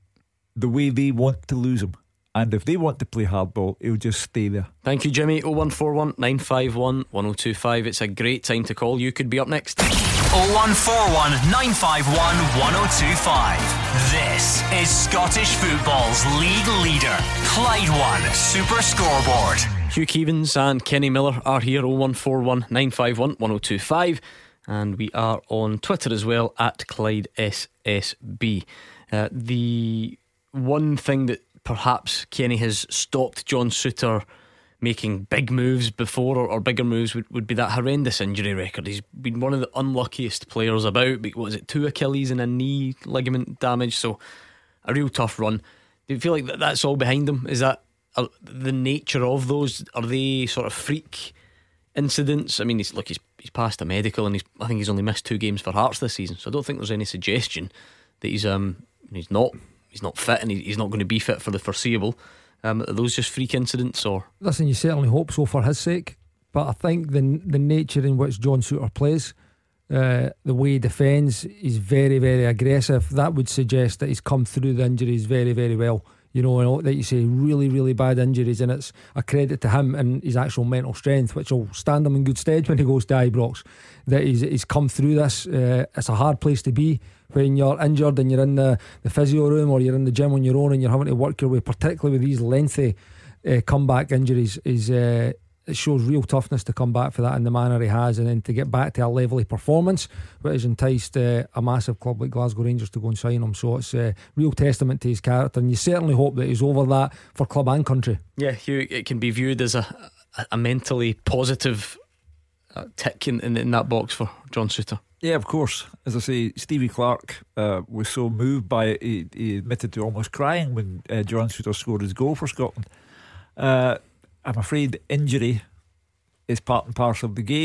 the way they want to lose him. And if they want to play hardball, he'll just stay there. Thank you, Jimmy. oh one four one, nine five one, one oh two five. It's a great time to call. You could be up next. oh one four one, nine five one, one oh two five. This is Scottish football's league leader, Clyde One Super Scoreboard. Hugh Keevins and Kenny Miller are here. oh one four one, nine five one, one oh two five. And we are on Twitter as well, at Clyde S S B. Uh, the one thing that perhaps Kenny has stopped John Souttar making big moves before, or, or bigger moves, would, would be that horrendous injury record. He's been one of the unluckiest players about. What was it, two Achilles and a knee ligament damage, so a real tough run. Do you feel like that, that's all behind him? Is that uh, the nature of those? Are they sort of freak incidents? I mean, he's, look, he's, he's passed a medical, and he's, I think he's only missed two games for Hearts this season, so I don't think there's any suggestion that he's um he's not he's not fit, and he's not going to be fit for the foreseeable. Um, are those just freak incidents, or? Listen, you certainly hope so for his sake, but I think the the nature in which John Souttar plays, uh, the way he defends, he's very, very aggressive. That would suggest that he's come through the injuries very, very well. You know, that you say really, really bad injuries, and it's a credit to him and his actual mental strength, which will stand him in good stead when he goes to Ibrox. That he's he's come through this. Uh, it's a hard place to be when you're injured and you're in the, the physio room, or you're in the gym on your own and you're having to work your way, particularly with these lengthy uh, comeback injuries. Is uh, it shows real toughness to come back for that in the manner he has, and then to get back to a level of performance which has enticed uh, a massive club like Glasgow Rangers to go and sign him. So it's a real testament to his character, and you certainly hope that he's over that for club and country. Yeah, Hugh, it can be viewed as a, a mentally positive uh, tick in, in, in that box for John Souttar. Yeah, of course. As I say, Stevie Clark uh, was so moved by it, he, he admitted to almost crying when uh, John Souttar scored his goal for Scotland. uh, I'm afraid injury is part and parcel of the game.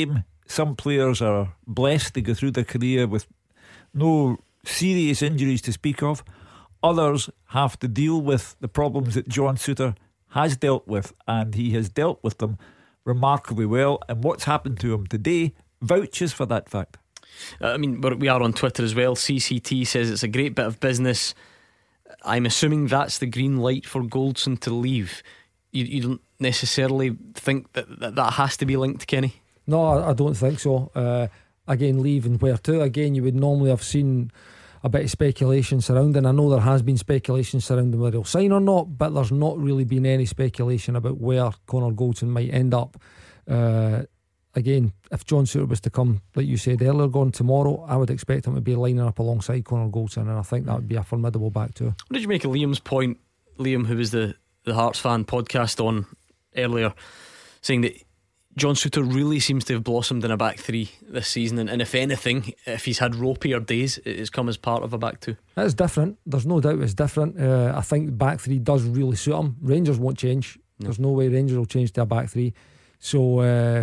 some players are blessed to go through their career with no serious injuries to speak of. Others have to deal with the problems that John Souttar has dealt with, and he has dealt with them remarkably well, and what's happened to him today vouches for that fact. uh, I mean, we are on Twitter as well. C C T says it's a great bit of business. I'm assuming that's the green light for Goldson to leave. You, you don't necessarily think that, that that has to be linked, Kenny? No, I, I don't think so. Uh, again, leave and where to? Again, you would normally have seen a bit of speculation surrounding. I know there has been speculation surrounding whether he'll sign or not, but there's not really been any speculation about where Connor Goldson might end up. Uh, again, if John Souttar was to come, like you said earlier, gone tomorrow, I would expect him to be lining up alongside Connor Goldson, and I think that would be a formidable back two. What did you make of Liam's point? Liam, who was the, the Hearts fan podcast on earlier, saying that John Souttar really seems to have blossomed in a back three this season, and, and if anything, if he's had ropier days, it's come as part of a back two. It's different, there's no doubt it's different. uh, I think back three does really suit him. Rangers won't change, no. There's no way Rangers will change to a back three. So uh,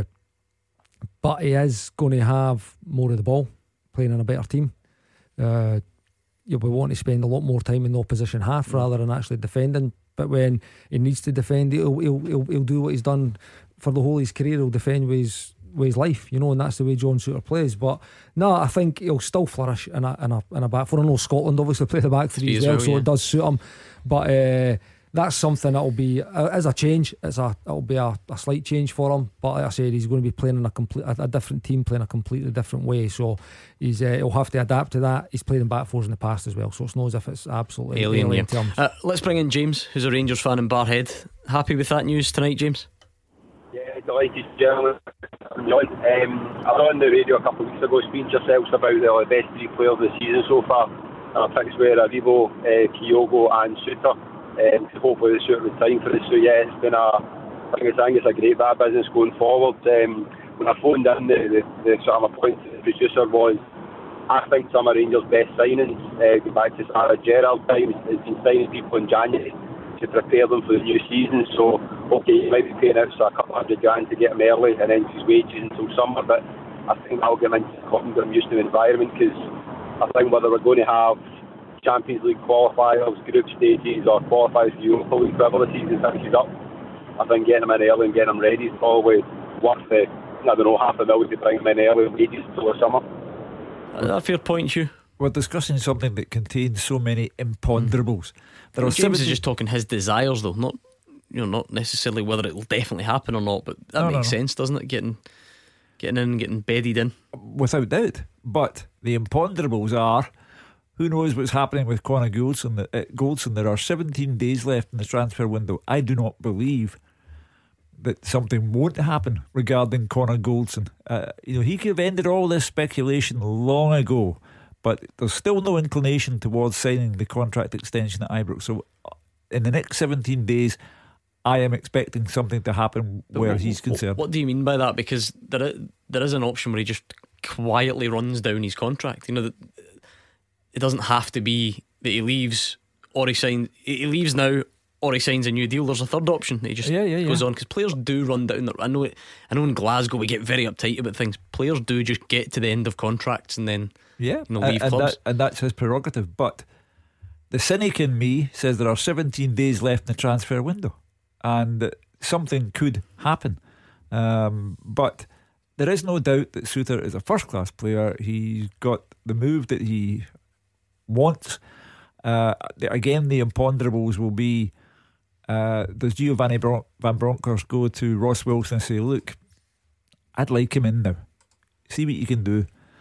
but he is going to have more of the ball, playing in a better team. uh, You'll be wanting to spend a lot more time in the opposition half rather than actually defending. But when he needs to defend, he'll, he'll, he'll, he'll do what he's done for the whole of his career. He'll defend with his, with his life, you know, and that's the way John Souttar plays. But no, I think he'll still flourish in a, in a, in a back four. I know Scotland obviously play the back three as well, well, so yeah. It does suit him. But uh, that's something that'll be uh, as a change. It's a it'll be a, a slight change for him. But like I said, he's going to be playing in a complete a, a different team, playing a completely different way. So he's uh, he'll have to adapt to that. He's played in back fours in the past as well, so it's not as if it's absolutely alien. alien Yeah. Uh, let's bring in James, who's a Rangers fan in Barhead. Happy with that news tonight, James? Yeah, delighted, gentlemen. Um, I was on the radio a couple of weeks ago speaking to yourselves about the best three players of the season so far, and I picked where Aribo, uh, Kyogo and Souttar. Um, hopefully the Souttar would time for it. So yeah, it's been a I think it's a great bit of business going forward. Um, when I phoned in, the, the, the sort of my point to the producer was, I think some of Rangers' best signings, uh, go back to Sarah Gerrard times, has been signing people in January to prepare them for the new season. So okay, you might be paying out so a couple hundred grand to get them early and then his wages until summer, but I think that'll get them into the club and get them used to the environment, because I think whether we're going to have Champions League qualifiers, group stages, or qualifiers for Europa League, whatever the season finishes up, I think getting them in early and getting them ready is probably worth the, I don't know, half a million to bring them in early wages until the summer. Is that a fair point, Hugh? We're discussing something that contains so many imponderables. There well, are James seventy is just talking his desires, though, not you know, not necessarily whether it'll definitely happen or not. But that no, makes no, no. sense, doesn't it? Getting getting in, getting bedded in, without doubt. But the imponderables are, who knows what's happening with Connor Goldson? At Goldson, there are seventeen days left in the transfer window. I do not believe that something won't happen regarding Connor Goldson. Uh, you know, he could have ended all this speculation long ago, but there's still no inclination towards signing the contract extension at Ibrox. So in the next seventeen days, I am expecting something to happen where what, he's concerned. What do you mean by that? Because there is, there is an option where he just quietly runs down his contract. You know, that it doesn't have to be that he leaves or he signs. He leaves now or he signs a new deal. There's a third option that he just yeah, yeah, goes yeah. on, because players do run down. Their, I know. It, I know in Glasgow we get very uptight about things. Players do just get to the end of contracts and then yeah, you know, leave and, clubs. that, and that's his prerogative. But the cynic in me says there are seventeen days left in the transfer window, and something could happen. Um, but there is no doubt that Souttar is a first-class player. He's got the move that he wants. Uh, again, the imponderables will be, uh, does Giovanni Bron- Van Bronckhorst go to Ross Wilson and say, look, I'd like him in now, see what you can do.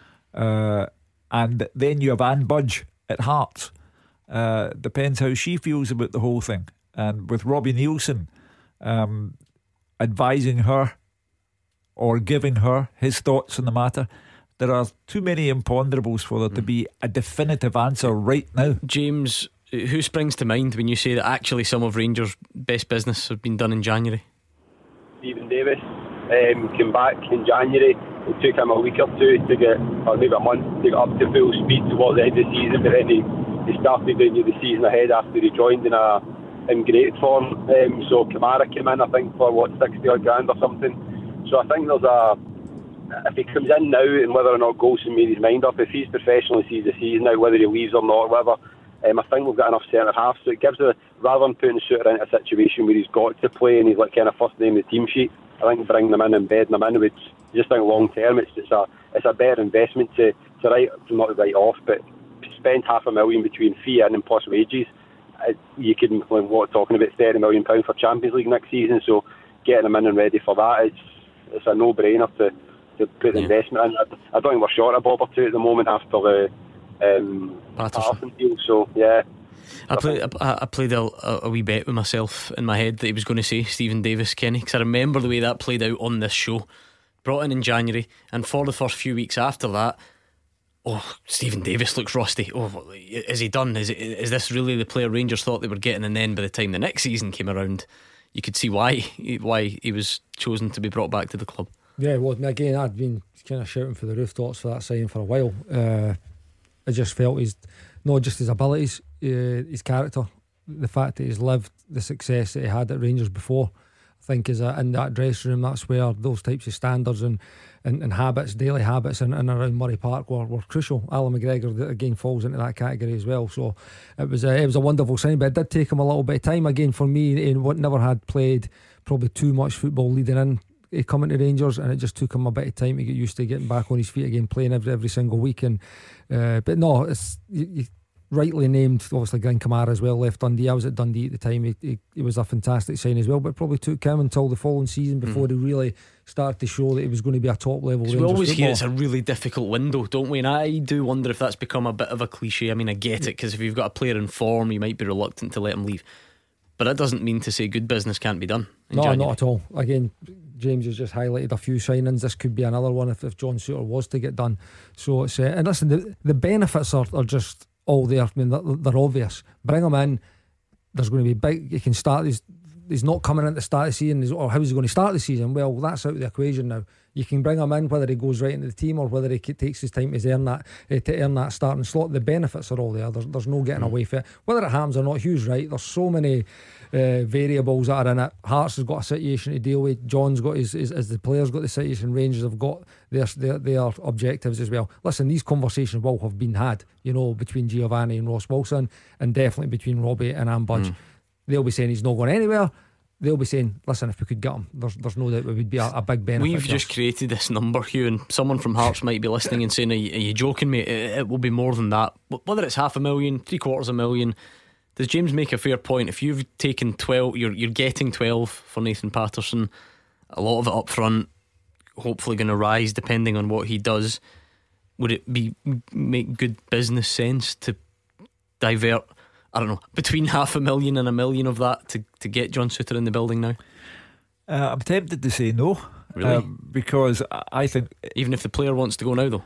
Uh, and then you have Anne Budge at Hearts. Uh, depends how she feels about the whole thing. And with Robbie Nielsen um, advising her or giving her his thoughts on the matter, there are too many imponderables for there to be a definitive answer right now. James, who springs to mind when you say that actually some of Rangers' best business have been done in January? Stephen Davis um, came back in January. It took him a week or two to get, or maybe a month, to get up to full speed towards the end of the season, but then he, he started into the season ahead after he joined in a in great form. Um, so Kamara came in, I think, for what, sixty odd grand or something. So I think there's a if he comes in now and whether or not Goldson made his mind up, if he's professional and sees the season out, whether he leaves or not, whatever, um, I think we've got enough centre half. So it gives a, rather than putting Suter into a situation where he's got to play and he's like kind of first name in the team sheet, I think bringing them in and bedding them in would just think long term. It's it's a it's a better investment to to write not to write off, but spend half a million between fee in and plus wages. Uh, you could what talking about thirty million pounds for Champions League next season. So getting them in and ready for that, it's it's a no brainer to. to put the yeah. investment in. I, I don't think we're short a bob or two at the moment after the um, Patterson deal. So yeah, I played. I, I played a, a wee bet with myself in my head that he was going to say Stephen Davis, Kenny, because I remember the way that played out on this show. Brought in in January, and for the first few weeks after that, oh, Stephen Davis looks rusty. Oh, is he done? Is it, is this really the player Rangers thought they were getting? And then by the time the next season came around, you could see why why he was chosen to be brought back to the club. Yeah, well, again, I'd been kind of shouting for the rooftops for that signing for a while. Uh, I just felt he's not just his abilities, uh, his character, the fact that he's lived the success that he had at Rangers before. I think is a, in that dressing room, that's where those types of standards and, and, and habits, daily habits, in and around Murray Park were, were crucial. Alan McGregor again falls into that category as well. So it was a, it was a wonderful signing, but it did take him a little bit of time. Again, for me, he never had played probably too much football leading in coming to Rangers, and it just took him a bit of time to get used to getting back on his feet again, playing every every single week. And uh, but no, it's you, you rightly named obviously Glenn Kamara as well, left Dundee. I was at Dundee at the time. He, he, he was a fantastic sign as well, but it probably took him until the following season before mm. he really started to show that he was going to be a top level Rangers. We always football. hear it's a really difficult window, don't we? And I do wonder if that's become a bit of a cliche. I mean, I get it, because if you've got a player in form, you might be reluctant to let him leave, but that doesn't mean to say good business can't be done in no January. Not at all. Again, James has just highlighted a few signings. This could be another one if, if John Suter was to get done. So it's uh, and listen, the, the benefits are, are just all there. I mean, they're, they're obvious. Bring him in. There's going to be big. You can start. He's, he's not coming in to start the season. He's, or how is he going to start the season? Well, that's out of the equation now. You can bring him in whether he goes right into the team or whether he takes his time to earn that uh, to earn that starting slot. The benefits are all there. There's, there's no getting mm. away from it. Whether it happens or not, Hugh's right. There's so many uh, variables that are in it. Hearts has got a situation to deal with. John's got his, his as the players got the situation. Rangers have got their, their their objectives as well. Listen, these conversations will have been had, you know, between Giovanni and Ross Wilson, and definitely between Robbie and Am Budge. Mm. They'll be saying he's not going anywhere. They'll be saying, listen, if we could get him, there's, there's no doubt it would be a, a big benefit. We've just created this number, Hugh, and someone from Hearts might be listening and saying, are you, are you joking, mate? It, it will be more than that. Whether it's half a million, three quarters of a million, does James make a fair point? If you've taken twelve, you're, you're getting twelve for Nathan Patterson, a lot of it up front, hopefully going to rise depending on what he does. Would it be make good business sense to divert, I don't know, between half a million and a million of that to, to get John Suter in the building now? Uh, I'm tempted to say no. Really? Um, because I think, even if the player wants to go now, though?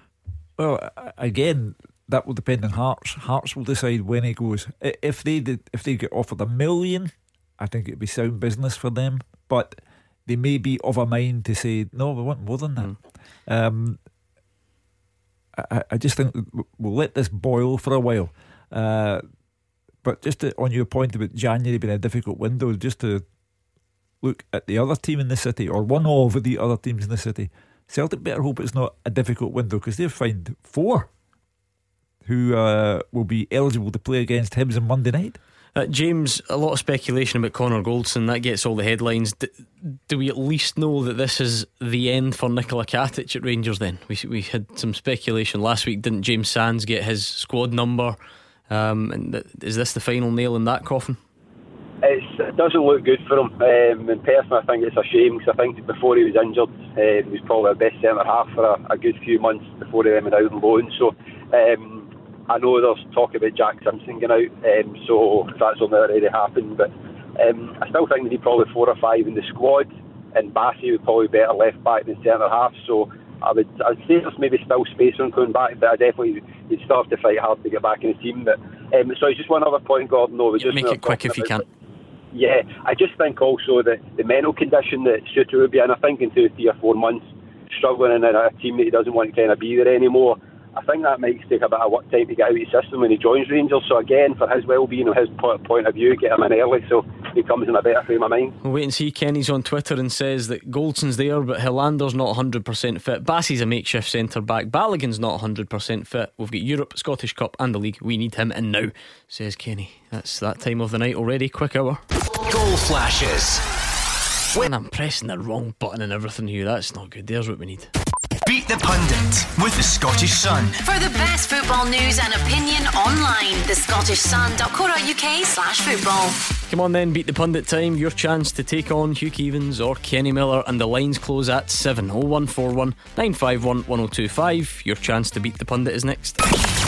Well, again, that will depend on Hearts. Hearts will decide when he goes. If they did, if they get offered a million, I think it'd be sound business for them. But they may be of a mind to say, no, we want more than that. Mm. Um, I, I just think we'll let this boil for a while. Uh, But just to, on your point about January being a difficult window, just to look at the other team in the city, or one of the other teams in the city, Celtic better hope it's not a difficult window, because they've found four who uh, will be eligible to play against Hibs on Monday night. Uh, James, a lot of speculation about Connor Goldson, that gets all the headlines. D- do we at least know that this is the end for Nikola Katic at Rangers then? We, we had some speculation last week. Didn't James Sands get his squad number? Um, and th- is this the final nail in that coffin? It's, it doesn't look good for him, um, and personally I think it's a shame, because I think before he was injured uh, he was probably our best centre half for a, a good few months before he went out on loan. So um, I know there's talk about Jack Simpson going out, um, so that's only already happened, but um, I still think we need probably four or five in the squad, and Bassey would probably be better left back than centre half. So I would I'd say there's maybe still space on coming back, but I definitely he'd still have to fight hard to get back in the team. But um, so just one other point, Gordon. No, just make it quick if you can. Yeah, I just think also that the mental condition that Suter would be in, I think in two, three or four months, struggling in a team that he doesn't want to kind of be there anymore, I think that might take a bit of work time to get out of his system when he joins Rangers. So again, for his well-being and his point of view, get him in early so he comes in a better frame of mind. We'll wait and see. Kenny's on Twitter and says that Goldson's there, but Hillander's not one hundred percent fit. Bassey's a makeshift centre back. Balogun's not one hundred percent fit. We've got Europe, Scottish Cup and the league. We need him in now, says Kenny. That's that time of the night already. Quick hour. Goal flashes. When I'm pressing the wrong button and everything here, that's not good. There's what we need. Beat the Pundit with the Scottish Sun. For the best football news and opinion online, the Scottish Sun dot co dot uk slash football. Come on then, Beat the Pundit time. Your chance to take on Hugh Keevins or Kenny Miller, and the lines close at seven. oh one four one nine five one one oh two five. Your chance to beat the Pundit is next.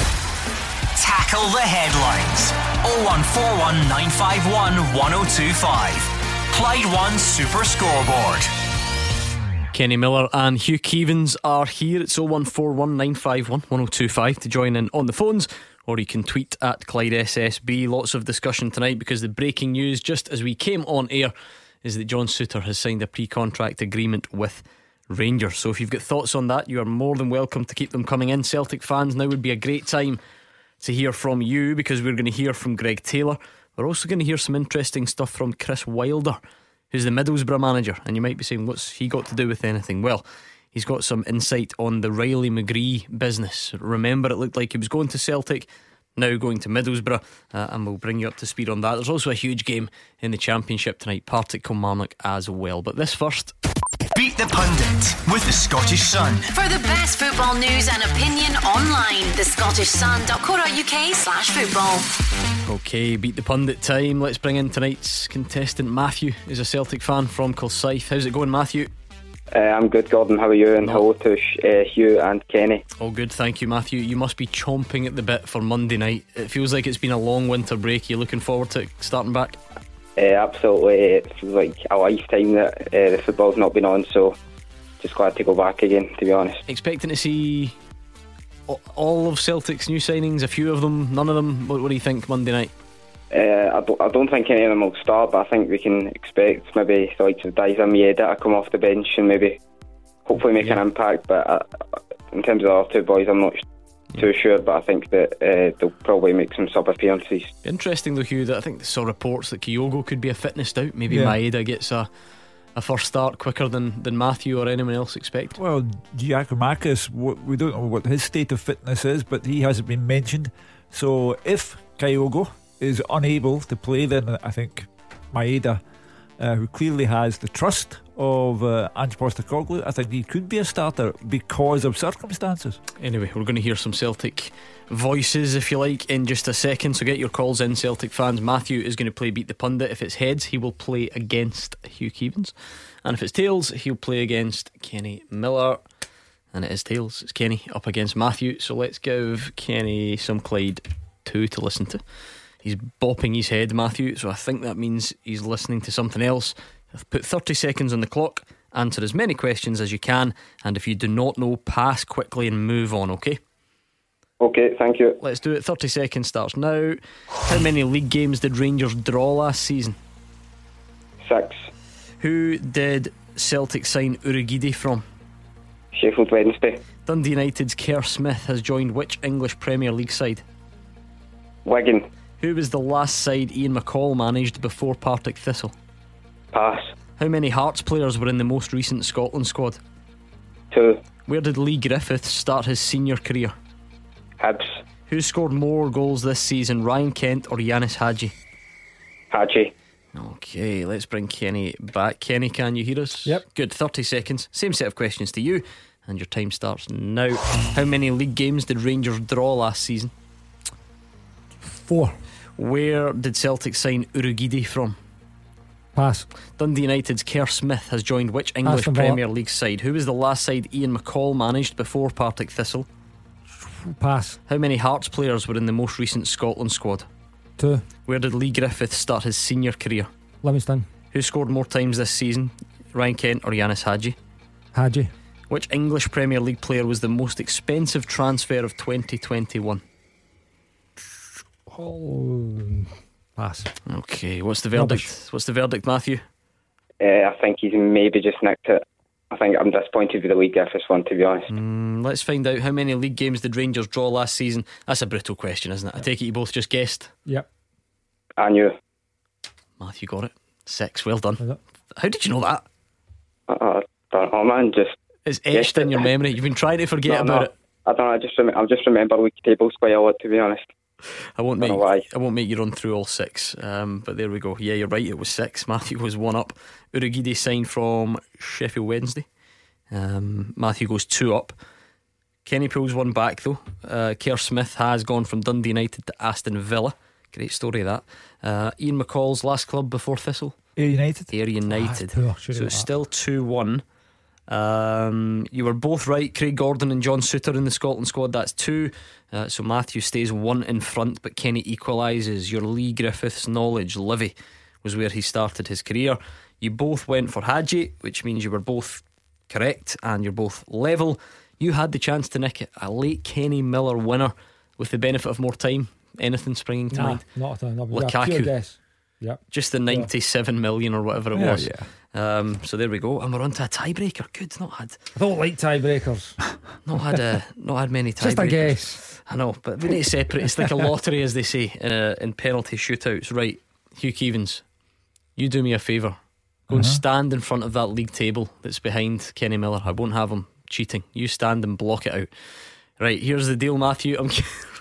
Tackle the headlines. oh one four one nine five one one oh two five. Clyde One Super Scoreboard. Kenny Miller and Hugh Keevins are here. It's oh one four one nine five one one oh two five to join in on the phones, or you can tweet at Clyde S S B. Lots of discussion tonight because the breaking news just as we came on air is that John Souttar has signed a pre-contract agreement with Rangers. So if you've got thoughts on that, you are more than welcome to keep them coming in. Celtic fans, now would be a great time to hear from you, because we're going to hear from Greg Taylor. We're also going to hear some interesting stuff from Chris Wilder, who's the Middlesbrough manager. And you might be saying, what's he got to do with anything? Well, he's got some insight on the Riley McGree business. Remember, it looked like he was going to Celtic, now going to Middlesbrough, uh, and we'll bring you up to speed on that. There's also a huge game in the Championship tonight, Partick Kilmarnock as well. But this first. Beat the Pundit with the Scottish Sun. For the best football news and opinion online, the Scottish Sun dot co dot uk slash football. Okay, Beat the Pundit time. Let's bring in tonight's contestant. Matthew is a Celtic fan from Kilsyth. How's it going, Matthew? Uh, I'm good, Gordon. How are you? And no. hello to uh, Hugh and Kenny. All good, thank you, Matthew. You must be chomping at the bit for Monday night. It feels like it's been a long winter break. You're looking forward to it starting back? Uh, absolutely. It feels like a lifetime that uh, the football's not been on, so just glad to go back again, to be honest. Expecting to see all of Celtic's new signings, a few of them, none of them? What, what do you think Monday night? Uh, I, don't, I don't think any of them will start, but I think we can expect maybe the likes of Daiza Mieda to come off the bench and maybe hopefully make yeah. an impact. But uh, in terms of the other two boys, I'm not yeah. too sure, but I think that uh, they'll probably make some sub appearances. Interesting though, Hugh, that I think they saw reports that Kyogo could be a fitness doubt. Maybe yeah. Maeda gets a a first start quicker than, than Matthew or anyone else expect. Well, Giacomakis, we don't know what his state of fitness is, but he hasn't been mentioned. So if Kyogo is unable to play, then I think Maeda, uh, who clearly has the trust of uh, Ange Postecoglou, I think he could be a starter because of circumstances. Anyway, we're going to hear some Celtic voices, if you like, in just a second, so get your calls in, Celtic fans. Matthew is going to play Beat the Pundit. If it's heads, he will play against Hugh Keevins, and if it's tails, he'll play against Kenny Miller. And it is tails, it's Kenny up against Matthew. So let's give Kenny some Clyde two to listen to. He's bopping his head, Matthew, so I think that means he's listening to something else. I've put thirty seconds on the clock. Answer as many questions as you can, and if you do not know, pass quickly and move on, okay? Okay, thank you. Let's do it. thirty seconds starts now. How many league games did Rangers draw last season? Six. Who did Celtic sign Urhoghide from? Sheffield Wednesday. Dundee United's Kerr Smith has joined which English Premier League side? Wigan. Who was the last side Ian McCall managed before Partick Thistle? Pass. How many Hearts players were in the most recent Scotland squad? Two. Where did Lee Griffiths start his senior career? Hibs. Who scored more goals this season, Ryan Kent or Yanis Hadji? Hadji. Okay, let's bring Kenny back. Kenny, can you hear us? Yep. Good, thirty seconds. Same set of questions to you, and your time starts now. How many league games did Rangers draw last season? Four. Where did Celtic sign Urhoghide from? Pass. Dundee United's Kerr Smith has joined which English Premier League side? Who was the last side Ian McCall managed before Partick Thistle? Pass. How many Hearts players were in the most recent Scotland squad? Two. Where did Lee Griffiths start his senior career? Livingston. Who scored more times this season, Ryan Kent or Yanis Hadji? Hadji. Which English Premier League player was the most expensive transfer of twenty twenty-one? Oh, pass. Okay, what's the verdict? Rubbish. What's the verdict, Matthew? Uh, I think he's maybe just nicked it. I think I'm disappointed with the Lee Griffiths one, to be honest. Mm, let's find out. How many league games did Rangers draw last season? That's a brutal question, isn't it? I take it you both just guessed. Yep. I knew. Matthew got it. Six. Well done. How did you know that? I don't know, man. Just it's etched in your memory. You've been trying to forget no, about no. it. I don't know. I just rem- I just remember league tables quite a lot, to be honest. I won't I make why. I won't make you run through all six. Um, but there we go. Yeah, you're right. It was six. Matthew was one up. Urhoghide signed from Sheffield Wednesday. Um, Matthew goes two up. Kenny pulls one back though. Uh, Kerr Smith has gone from Dundee United to Aston Villa. Great story that. Uh, Ian McCall's last club before Thistle. Ayr United. Ayr United. Oh, so it's still two one. Um, you were both right. Craig Gordon and John Souttar in the Scotland squad. That's two. Uh, so Matthew stays one in front, but Kenny equalises. Your Lee Griffiths knowledge, Livy, was where he started his career. You both went for Hadji, which means you were both correct and you're both level. You had the chance to nick it. A late Kenny Miller winner with the benefit of more time. Anything springing to nah, mind? Not at all. No, Lukaku. pure guess. Yep. Just the ninety-seven yeah. million or whatever it yeah, was. Yeah. Um, so there we go, and we're on to a tiebreaker. Good, not had. I don't like tiebreakers. Not had a, not had many tiebreakers. Just a guess. I know, but we need to separate. It's like a lottery, as they say, in, a, in penalty shootouts. Right, Hugh Keevins, you do me a favour. Go uh-huh. and stand in front of that league table that's behind Kenny Miller. I won't have him cheating. You stand and block it out. Right, here's the deal, Matthew. I'm.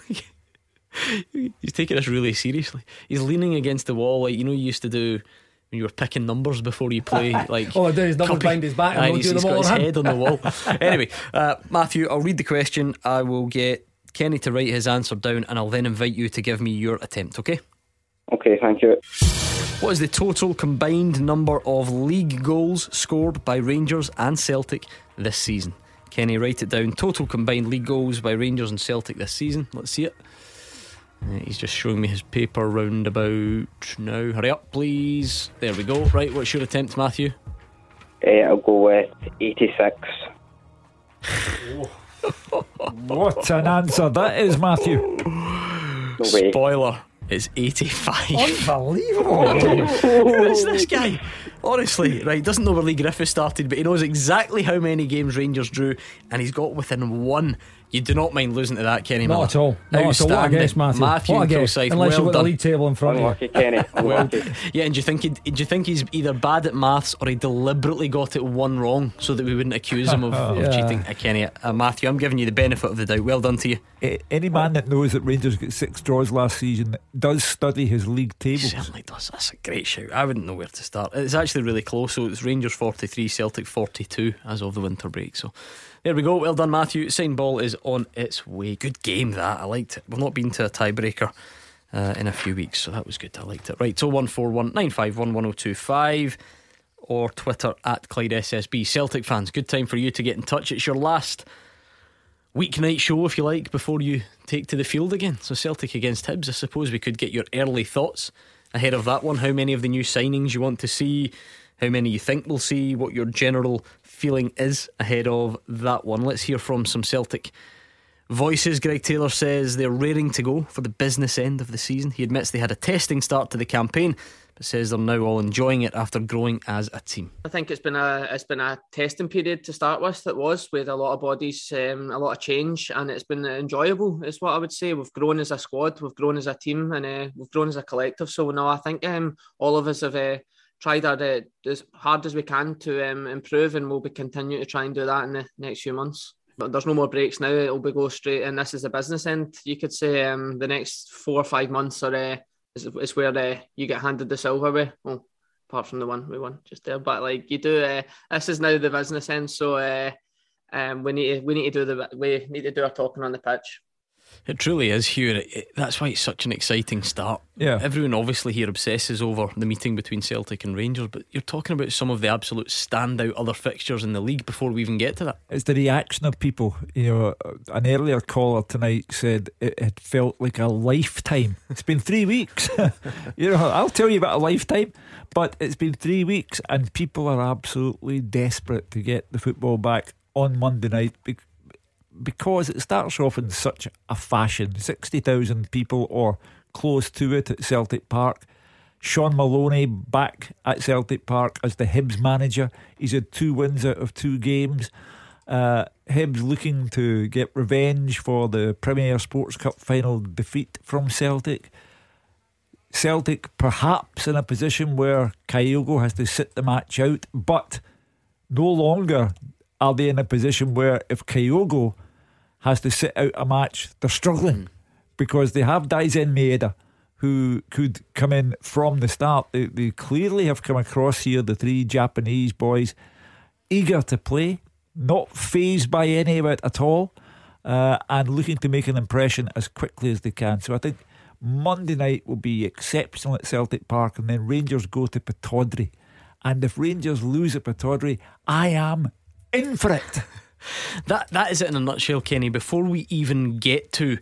He's taking this really seriously. He's leaning against the wall, like you know you used to do when you were picking numbers before you play. Like oh, do his numbers behind his back. And he's, he's got his him. head on the wall. Anyway, uh, Matthew, I'll read the question. I will get Kenny to write his answer down, and I'll then invite you to give me your attempt. Okay? Okay, thank you. What is the total combined number of league goals scored by Rangers and Celtic this season? Kenny, write it down. Total combined league goals by Rangers and Celtic this season. Let's see it. Uh, he's just showing me his paper round about now. Hurry up, please. There we go. Right, what's your attempt, Matthew? Uh, I'll go with eighty-six. What an answer that is, Matthew. No way. Spoiler, it's eighty-five. Unbelievable. Who is this guy? Honestly, right, doesn't know where Lee Griffiths started, but he knows exactly how many games Rangers drew, and he's got within one. You do not mind losing to that, Kenny Miller. Not at all. Not at all. What a guess, Matthew. Matthew what a guess. Kilsyth, Unless well you've got done. the league table in front Unlucky, of you. Kenny. Unlucky. Yeah, and do you think he, do you think he's either bad at maths or he deliberately got it one wrong so that we wouldn't accuse him of, of yeah. cheating? Uh, Kenny, uh, Matthew, I'm giving you the benefit of the doubt. Well done to you. Uh, any man that knows that Rangers got six draws last season does study his league tables. He certainly does. That's a great shout. I wouldn't know where to start. It's actually really close. So it's Rangers forty-three, Celtic forty-two as of the winter break. So there we go. Well done, Matthew. Signed ball is on its way. Good game that. I liked it. We've not been to a tiebreaker uh, in a few weeks, so that was good. I liked it. Right, so one four one nine five one one oh two five or Twitter at Clyde S S B. Celtic fans, good time for you to get in touch. It's your last weeknight show, if you like, before you take to the field again. So Celtic against Hibs. I suppose we could get your early thoughts ahead of that one. How many of the new signings you want to see, how many you think we'll see, what your general feeling is ahead of that one. Let's hear from some Celtic voices. Greg Taylor says they're raring to go for the business end of the season. He admits they had a testing start to the campaign, but says they're now all enjoying it after growing as a team. I think it's been a it's been a testing period to start with. It was with a lot of bodies, um, a lot of change, and it's been enjoyable. Is what I would say. We've grown as a squad, we've grown as a team, and uh, we've grown as a collective. So no, I think um, all of us have uh, tried our uh, as hard as we can to um, improve, and we'll be continue to try and do that in the next few months. But there's no more breaks now. It'll be go straight, and this is the business end. You could say um, the next four or five months are uh, is, is where uh, you get handed the silverware. Well, apart from the one we won just there, but like you do, uh, this is now the business end. So uh, um, we need to, we need to do the we need to do our talking on the pitch. It truly is, Hugh. It, it, that's why it's such an exciting start. Yeah. Everyone obviously here obsesses over the meeting between Celtic and Rangers, but you're talking about some of the absolute standout other fixtures in the league before we even get to that. It's the reaction of people. You know, an earlier caller tonight said it had felt like a lifetime. It's been three weeks. You know, I'll tell you about a lifetime, but it's been three weeks, and people are absolutely desperate to get the football back on Monday night. Because Because it starts off in such a fashion. sixty thousand people or close to it at Celtic Park. Sean Maloney back at Celtic Park as the Hibs manager. He's had two wins out of two games. Uh, Hibs looking to get revenge for the Premier Sports Cup final defeat from Celtic. Celtic perhaps in a position where Kyogo has to sit the match out, but no longer are they in a position where if Kyogo has to sit out a match, they're struggling mm. because they have Daizen Maeda who could come in from the start. They, they clearly have come across here, the three Japanese boys, eager to play, not fazed by any of it at all, uh, and looking to make an impression as quickly as they can. So I think Monday night will be exceptional at Celtic Park, and then Rangers go to Pittodrie. And if Rangers lose at Pittodrie, I am in for it. that that is it in a nutshell, Kenny. Before we even get to,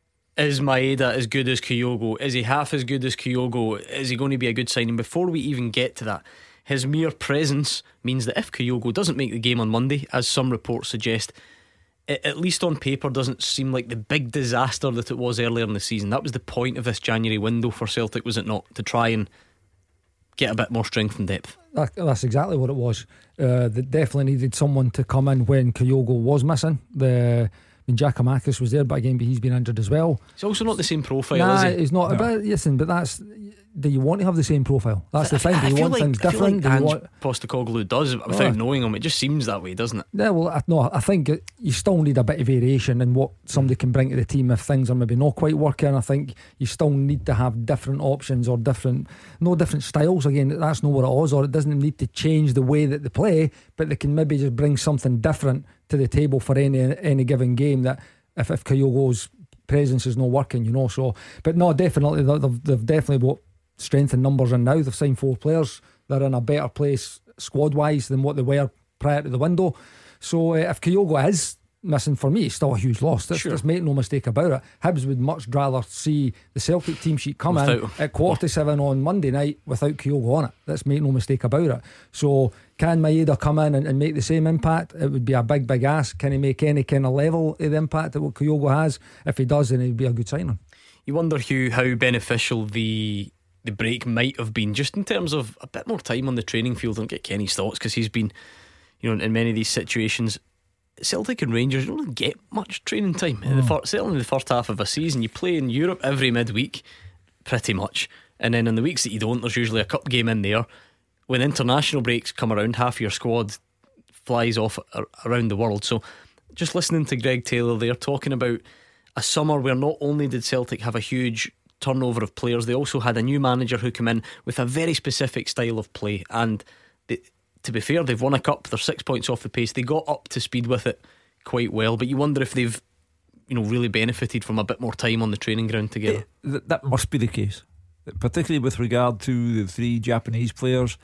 is Maeda as good as Kyogo? Is he half as good as Kyogo? Is he going to be a good signing? Before we even get to that, his mere presence means that if Kyogo doesn't make the game on Monday, as some reports suggest, it, at least on paper doesn't seem like the big disaster that it was earlier in the season. That was the point of this January window for Celtic, was it not? To try and get a bit more strength and depth. That, that's exactly what it was. Uh, they definitely needed someone to come in when Kyogo was missing. The I mean, Giacomakis was there, but again, he's been injured as well. He's also not the same profile, nah, is he? He's not. No. But listen, but that's. Do you want to have the same profile? That's the thing. Do you want like, things different? I feel like do you Ange want... Postecoglou does, without oh. knowing him, it just seems that way, doesn't it? Yeah, well, I, no, I think it, you still need a bit of variation in what somebody can bring to the team if things are maybe not quite working. I think you still need to have different options or different, no different styles. Again, that's not what it is, or it doesn't need to change the way that they play, but they can maybe just bring something different to the table for any any given game. That if if Kyogo's presence is not working, you know. So, but no, definitely they've, they've definitely got strength in numbers, and now they've signed four players. They're in a better place squad wise than what they were prior to the window. So uh, if Kyogo is missing, for me, it's still a huge loss. Let's, sure. let's make no mistake about it. Hibs would much rather see the Celtic team sheet come without in at quarter to seven on Monday night without Kyogo on it. Let's make no mistake about it. So can Maeda come in and, and make the same impact? It would be a big big ask. Can he make any kind of level of the impact that what Kyogo has? If he does, then he'd be a good signing. You wonder, Hugh, how beneficial the the break might have been, just in terms of a bit more time on the training field. Don't get Kenny's thoughts, because he's been, you know, in many of these situations. Celtic and Rangers don't really get much training time. Mm. In the first, certainly in the first half of a season, you play in Europe every midweek, pretty much, and then in the weeks that you don't, there's usually a cup game in there. When international breaks come around, half your squad flies off around the world. So just listening to Greg Taylor there talking about a summer where not only did Celtic have a huge turnover of players, they also had a new manager who came in with a very specific style of play, and they, to be fair, they've won a cup. They're six points off the pace. They got up to speed with it quite well, but you wonder if they've, you know, really benefited from a bit more time on the training ground together. It, that must be the case, particularly with regard to the three Japanese players.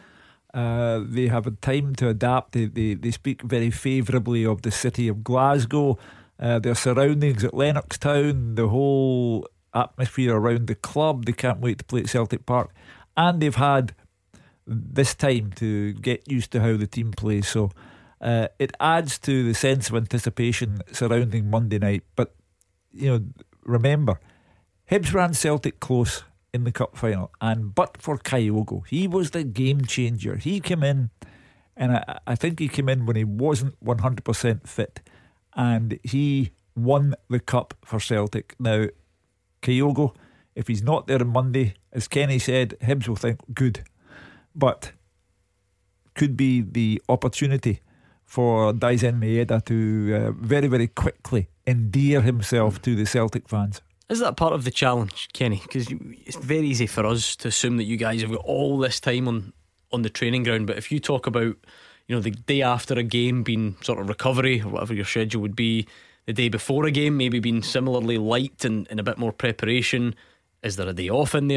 Uh, they have had time to adapt. They, they, they speak very favourably of the city of Glasgow, uh, their surroundings at Lennoxtown, the whole atmosphere around the club. They can't wait to play at Celtic Park, and they've had this time to get used to how the team plays. So uh, it adds to the sense of anticipation surrounding Monday night. But you know, remember, Hibs ran Celtic close in the cup final, and but for Kyogo, he was the game changer. He came in, and I, I think he came in when he wasn't one hundred percent fit, and he won the cup for Celtic. Now Kyogo, if he's not there on Monday, as Kenny said, Hibs will think good, but could be the opportunity for Daizen Maeda to uh, very very quickly endear himself to the Celtic fans. Is that part of the challenge, Kenny? Because it's very easy for us to assume that you guys have got all this time on, on the training ground, but if you talk about, you know, the day after a game being sort of recovery or whatever your schedule would be, the day before a game maybe being similarly light and, and a bit more preparation, is there a day off in there?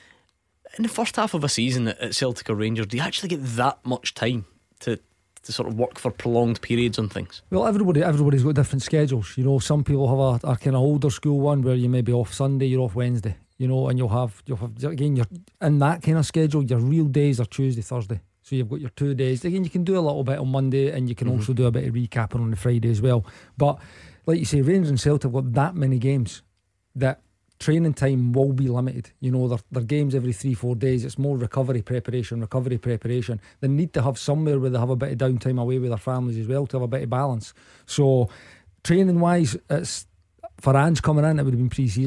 In the first half of a season at Celtic or Rangers, do you actually get that much time to to sort of work for prolonged periods on things? Well, everybody everybody's got different schedules. You know, some people have a, a kind of older school one where you may be off Sunday, you're off Wednesday, you know, and you'll have you'll have again, you're in that kind of schedule. Your real days are Tuesday, Thursday, so you've got your two days. Again, you can do a little bit on Monday, and you can mm-hmm. also do a bit of recapping on the Friday as well. But like you say, Rangers and Celtic have got that many games that training time will be limited. You know, they're, they're games every three, four days. It's more recovery preparation, recovery preparation. They need to have somewhere where they have a bit of downtime away with their families as well, to have a bit of balance. So training wise, it's for Ange coming in, it would have been pre-season.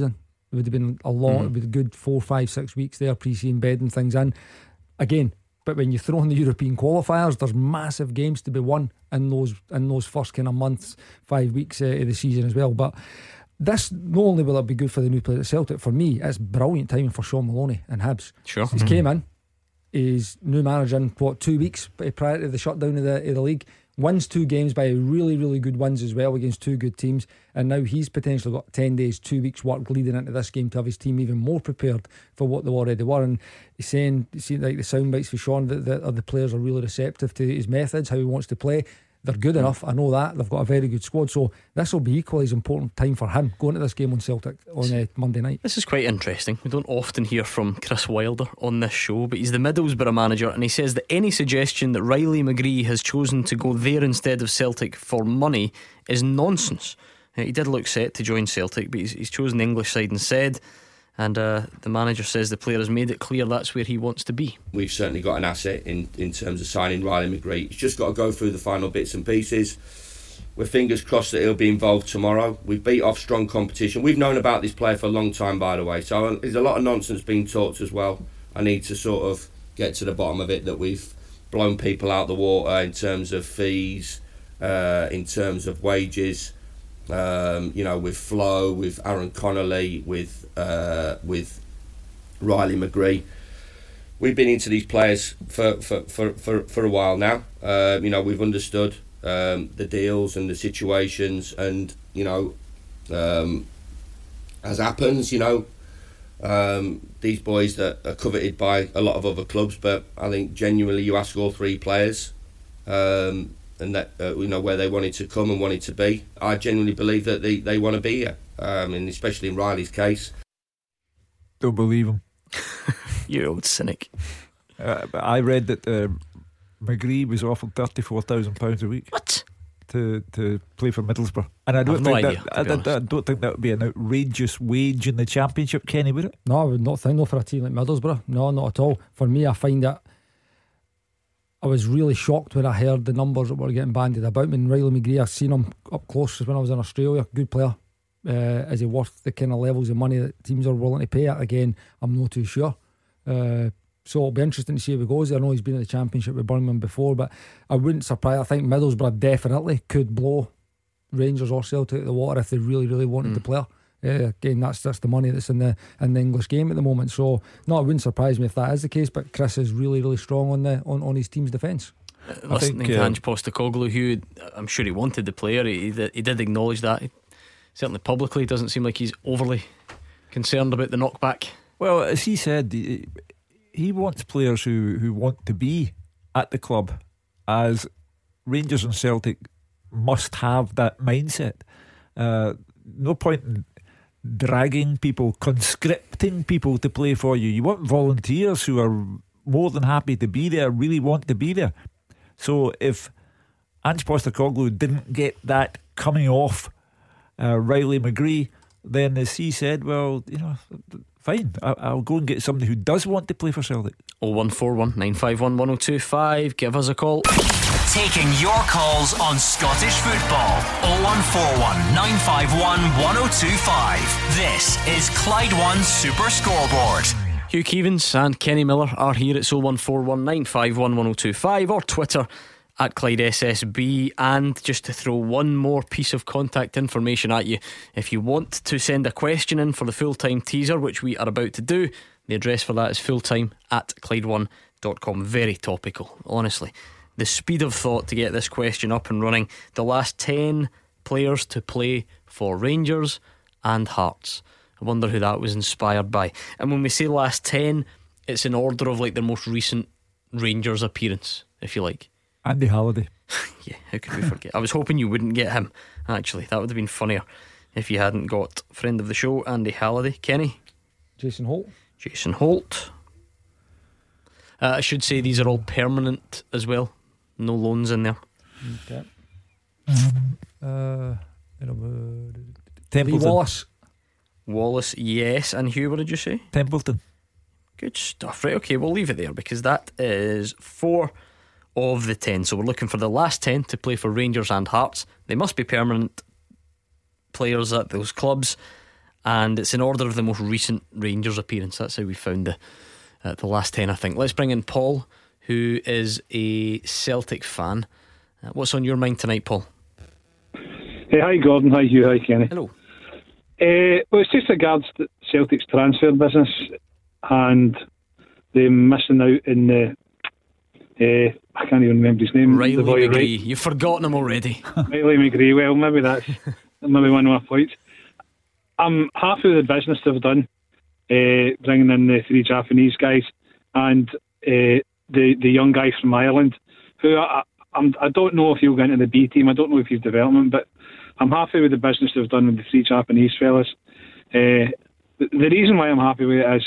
It would have been a long, mm. it would have been a good four, five, six weeks there, pre-season bedding things in again. But when you throw in the European qualifiers, there's massive games to be won in those in those first kind of months, five weeks uh, of the season as well. But this, not only will it be good for the new players at Celtic, for me, it's brilliant timing for Sean Maloney and Hibs. Sure, he's mm-hmm. came in, he's new manager in what two weeks prior to the shutdown of the of the league. Wins two games by really, really good wins as well against two good teams, and now he's potentially got ten days, two weeks work leading into this game to have his team even more prepared for what they already were. And he's saying, you see, like the sound bites for Sean, that the, the players are really receptive to his methods, how he wants to play. They're good enough, I know that. They've got a very good squad, so this will be equally as important time for him going to this game on Celtic on uh, Monday night. This is quite interesting. We don't often hear from Chris Wilder on this show, but he's the Middlesbrough manager, and he says that any suggestion that Riley McGree has chosen to go there instead of Celtic for money is nonsense. uh, He did look set to join Celtic, but he's, he's chosen the English side instead. And uh, the manager says the player has made it clear that's where he wants to be. We've certainly got an asset in, in terms of signing Riley McGree. He's just got to go through the final bits and pieces. We're fingers crossed that he'll be involved tomorrow. We've beat off strong competition. We've known about this player for a long time, by the way, so there's a lot of nonsense being talked as well. I need to sort of get to the bottom of it, that we've blown people out the water in terms of fees, uh, in terms of wages. Um, you know, with Flo, with Aaron Connolly, with uh, with Riley McGree. We've been into these players for for, for, for, for a while now. Uh, you know, we've understood um, the deals and the situations, and you know, um, as happens, you know, um, these boys that are coveted by a lot of other clubs. But I think genuinely, you ask all three players. Um, and that uh, you know where they wanted to come and wanted to be. I genuinely believe that they, they want to be here, um, and especially in Riley's case. Don't believe him. You old cynic. Uh, but I read that uh, McGree was offered thirty-four thousand pounds a week. What? To to play for Middlesbrough, and I don't no think idea, that I, I, I don't think that would be an outrageous wage in the Championship, Kenny, would it? No, I would not think no for a team like Middlesbrough. No, not at all. For me, I find that I was really shocked when I heard the numbers that were getting bandied about. I mean, Riley McGree, I've seen him up close when I was in Australia. Good player. Uh, is he worth the kind of levels of money that teams are willing to pay at? Again, I'm not too sure. Uh, so it'll be interesting to see how he goes. I know he's been in the Championship with Birmingham before, but I wouldn't surprise. I think Middlesbrough definitely could blow Rangers or Celtic at the water if they really, really wanted mm. the player. Uh, again, that's that's the money that's in the in the English game at the moment. So no, it wouldn't surprise me if that is the case. But Chris is really, really strong on the on, on his team's defence. Uh, listening think, uh, to Ange Postecoglou, who I'm sure he wanted the player, he, he, he did acknowledge that. He, certainly publicly, it doesn't seem like he's overly concerned about the knockback. Well, as he said, he, he wants players who, who want to be at the club, as Rangers and Celtic must have that mindset. Uh, no point in dragging people, conscripting people to play for you. You want volunteers who are more than happy to be there, really want to be there. So if Ange Postecoglou didn't get that coming off uh, Riley McGree, then as he said, well, you know, fine, I- I'll go and get somebody who does want to play for Celtic. oh one four one, nine five one, one oh two five. Give us a call. Taking your calls on Scottish football. oh one four one, nine five one, one oh two five. This is Clyde One Super Scoreboard. Hugh Keevins and Kenny Miller are here at oh one four one, nine five one, one oh two five, or Twitter at Clyde S S B. And just to throw one more piece of contact information at you, if you want to send a question in for the full-time teaser, which we are about to do, the address for that is fulltime at Clyde one dot com. Very topical, honestly. The speed of thought to get this question up and running. The last ten players to play for Rangers and Hearts. I wonder who that was inspired by. And when we say last ten, it's in order of like their most recent Rangers appearance, if you like. Andy Halliday. Yeah, how could we forget? I was hoping you wouldn't get him, actually. That would have been funnier if you hadn't got friend of the show, Andy Halliday. Kenny? Jason Holt. Jason Holt. uh, I should say these are all permanent as well. No loans in there. Okay. uh, Templeton. Lee Wallace. Wallace, yes. And Hugh, what did you say? Templeton. Good stuff. Right, okay, we'll leave it there because that is four of the ten. So we're looking for the last ten to play for Rangers and Hearts. They must be permanent players at those clubs. and it's in order of the most recent Rangers appearance. That's how we found the uh, the last ten, I think. Let's bring in Paul, who is a Celtic fan. Uh, what's on your mind tonight, Paul? Hey, hi Gordon, hi Hugh, hi Kenny. Hello. Uh, well, it's just regards to Celtic's transfer business and them missing out in the. Uh, I can't even remember his name. Riley the boy, McGree. right? You've forgotten him already. Riley McGree. Well, maybe that's maybe one of my points. I'm happy with the business they've done, uh, bringing in the three Japanese guys and uh, the the young guy from Ireland, who I, I'm, I don't know if he'll go into the B team. I don't know if he's development, but I'm happy with the business they've done with the three Japanese fellas. Uh, the, the reason why I'm happy with it is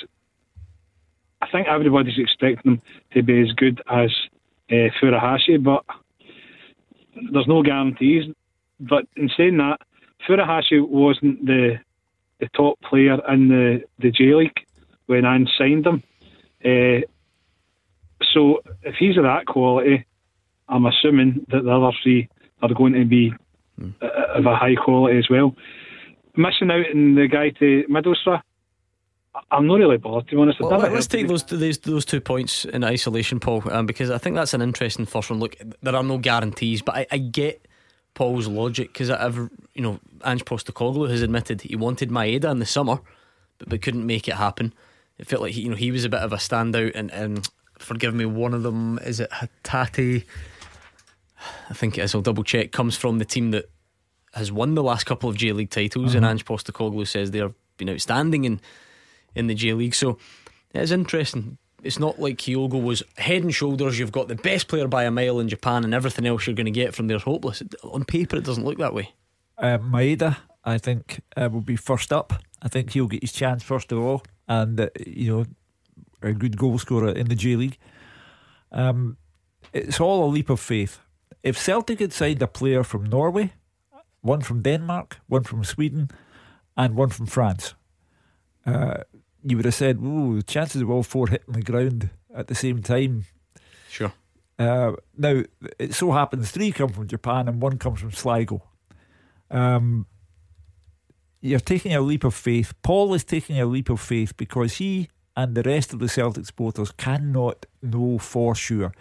I think everybody's expecting them to be as good as uh, Furuhashi, but there's no guarantees. But in saying that, Furuhashi wasn't the the top player in the, the J League when Ange signed him. Uh, so if he's of that quality, I'm assuming that the other three are going to be mm. of a high quality as well. Missing out in the guy to Middlesbrough, I'm not really bothered, to be honest. Well, let's take those, those those two points in isolation, Paul, um, because I think that's an interesting first one. Look, there are no guarantees, but I, I get Paul's logic, because I've, you know, Ange Postecoglou has admitted he wanted Maeda in the summer, but, but couldn't make it happen. It felt like he, you know, he was a bit of a standout, and, and forgive me, one of them, is it Hatate? I think it is. I'll double check. Comes from the team that has won the last couple of J League titles, mm-hmm. and Ange Postecoglou says they've been outstanding in in the J League. So it is interesting. It's not like Kyogo was head and shoulders, you've got the best player by a mile in Japan, and everything else you're going to get from there is hopeless. On paper it doesn't look that way. uh, Maeda I think uh, will be first up. I think he'll get his chance first of all, and uh, you know, a good goal scorer in the J League. um, It's all a leap of faith. If Celtic had signed a player from Norway, one from Denmark, one from Sweden, and one from France, uh, you would have said, ooh, the chances of all four hitting the ground at the same time. Sure. Uh, now, it so happens three come from Japan and one comes from Sligo. Um, you're taking a leap of faith. Paul is taking a leap of faith because he and the rest of the Celtic supporters cannot know for sure.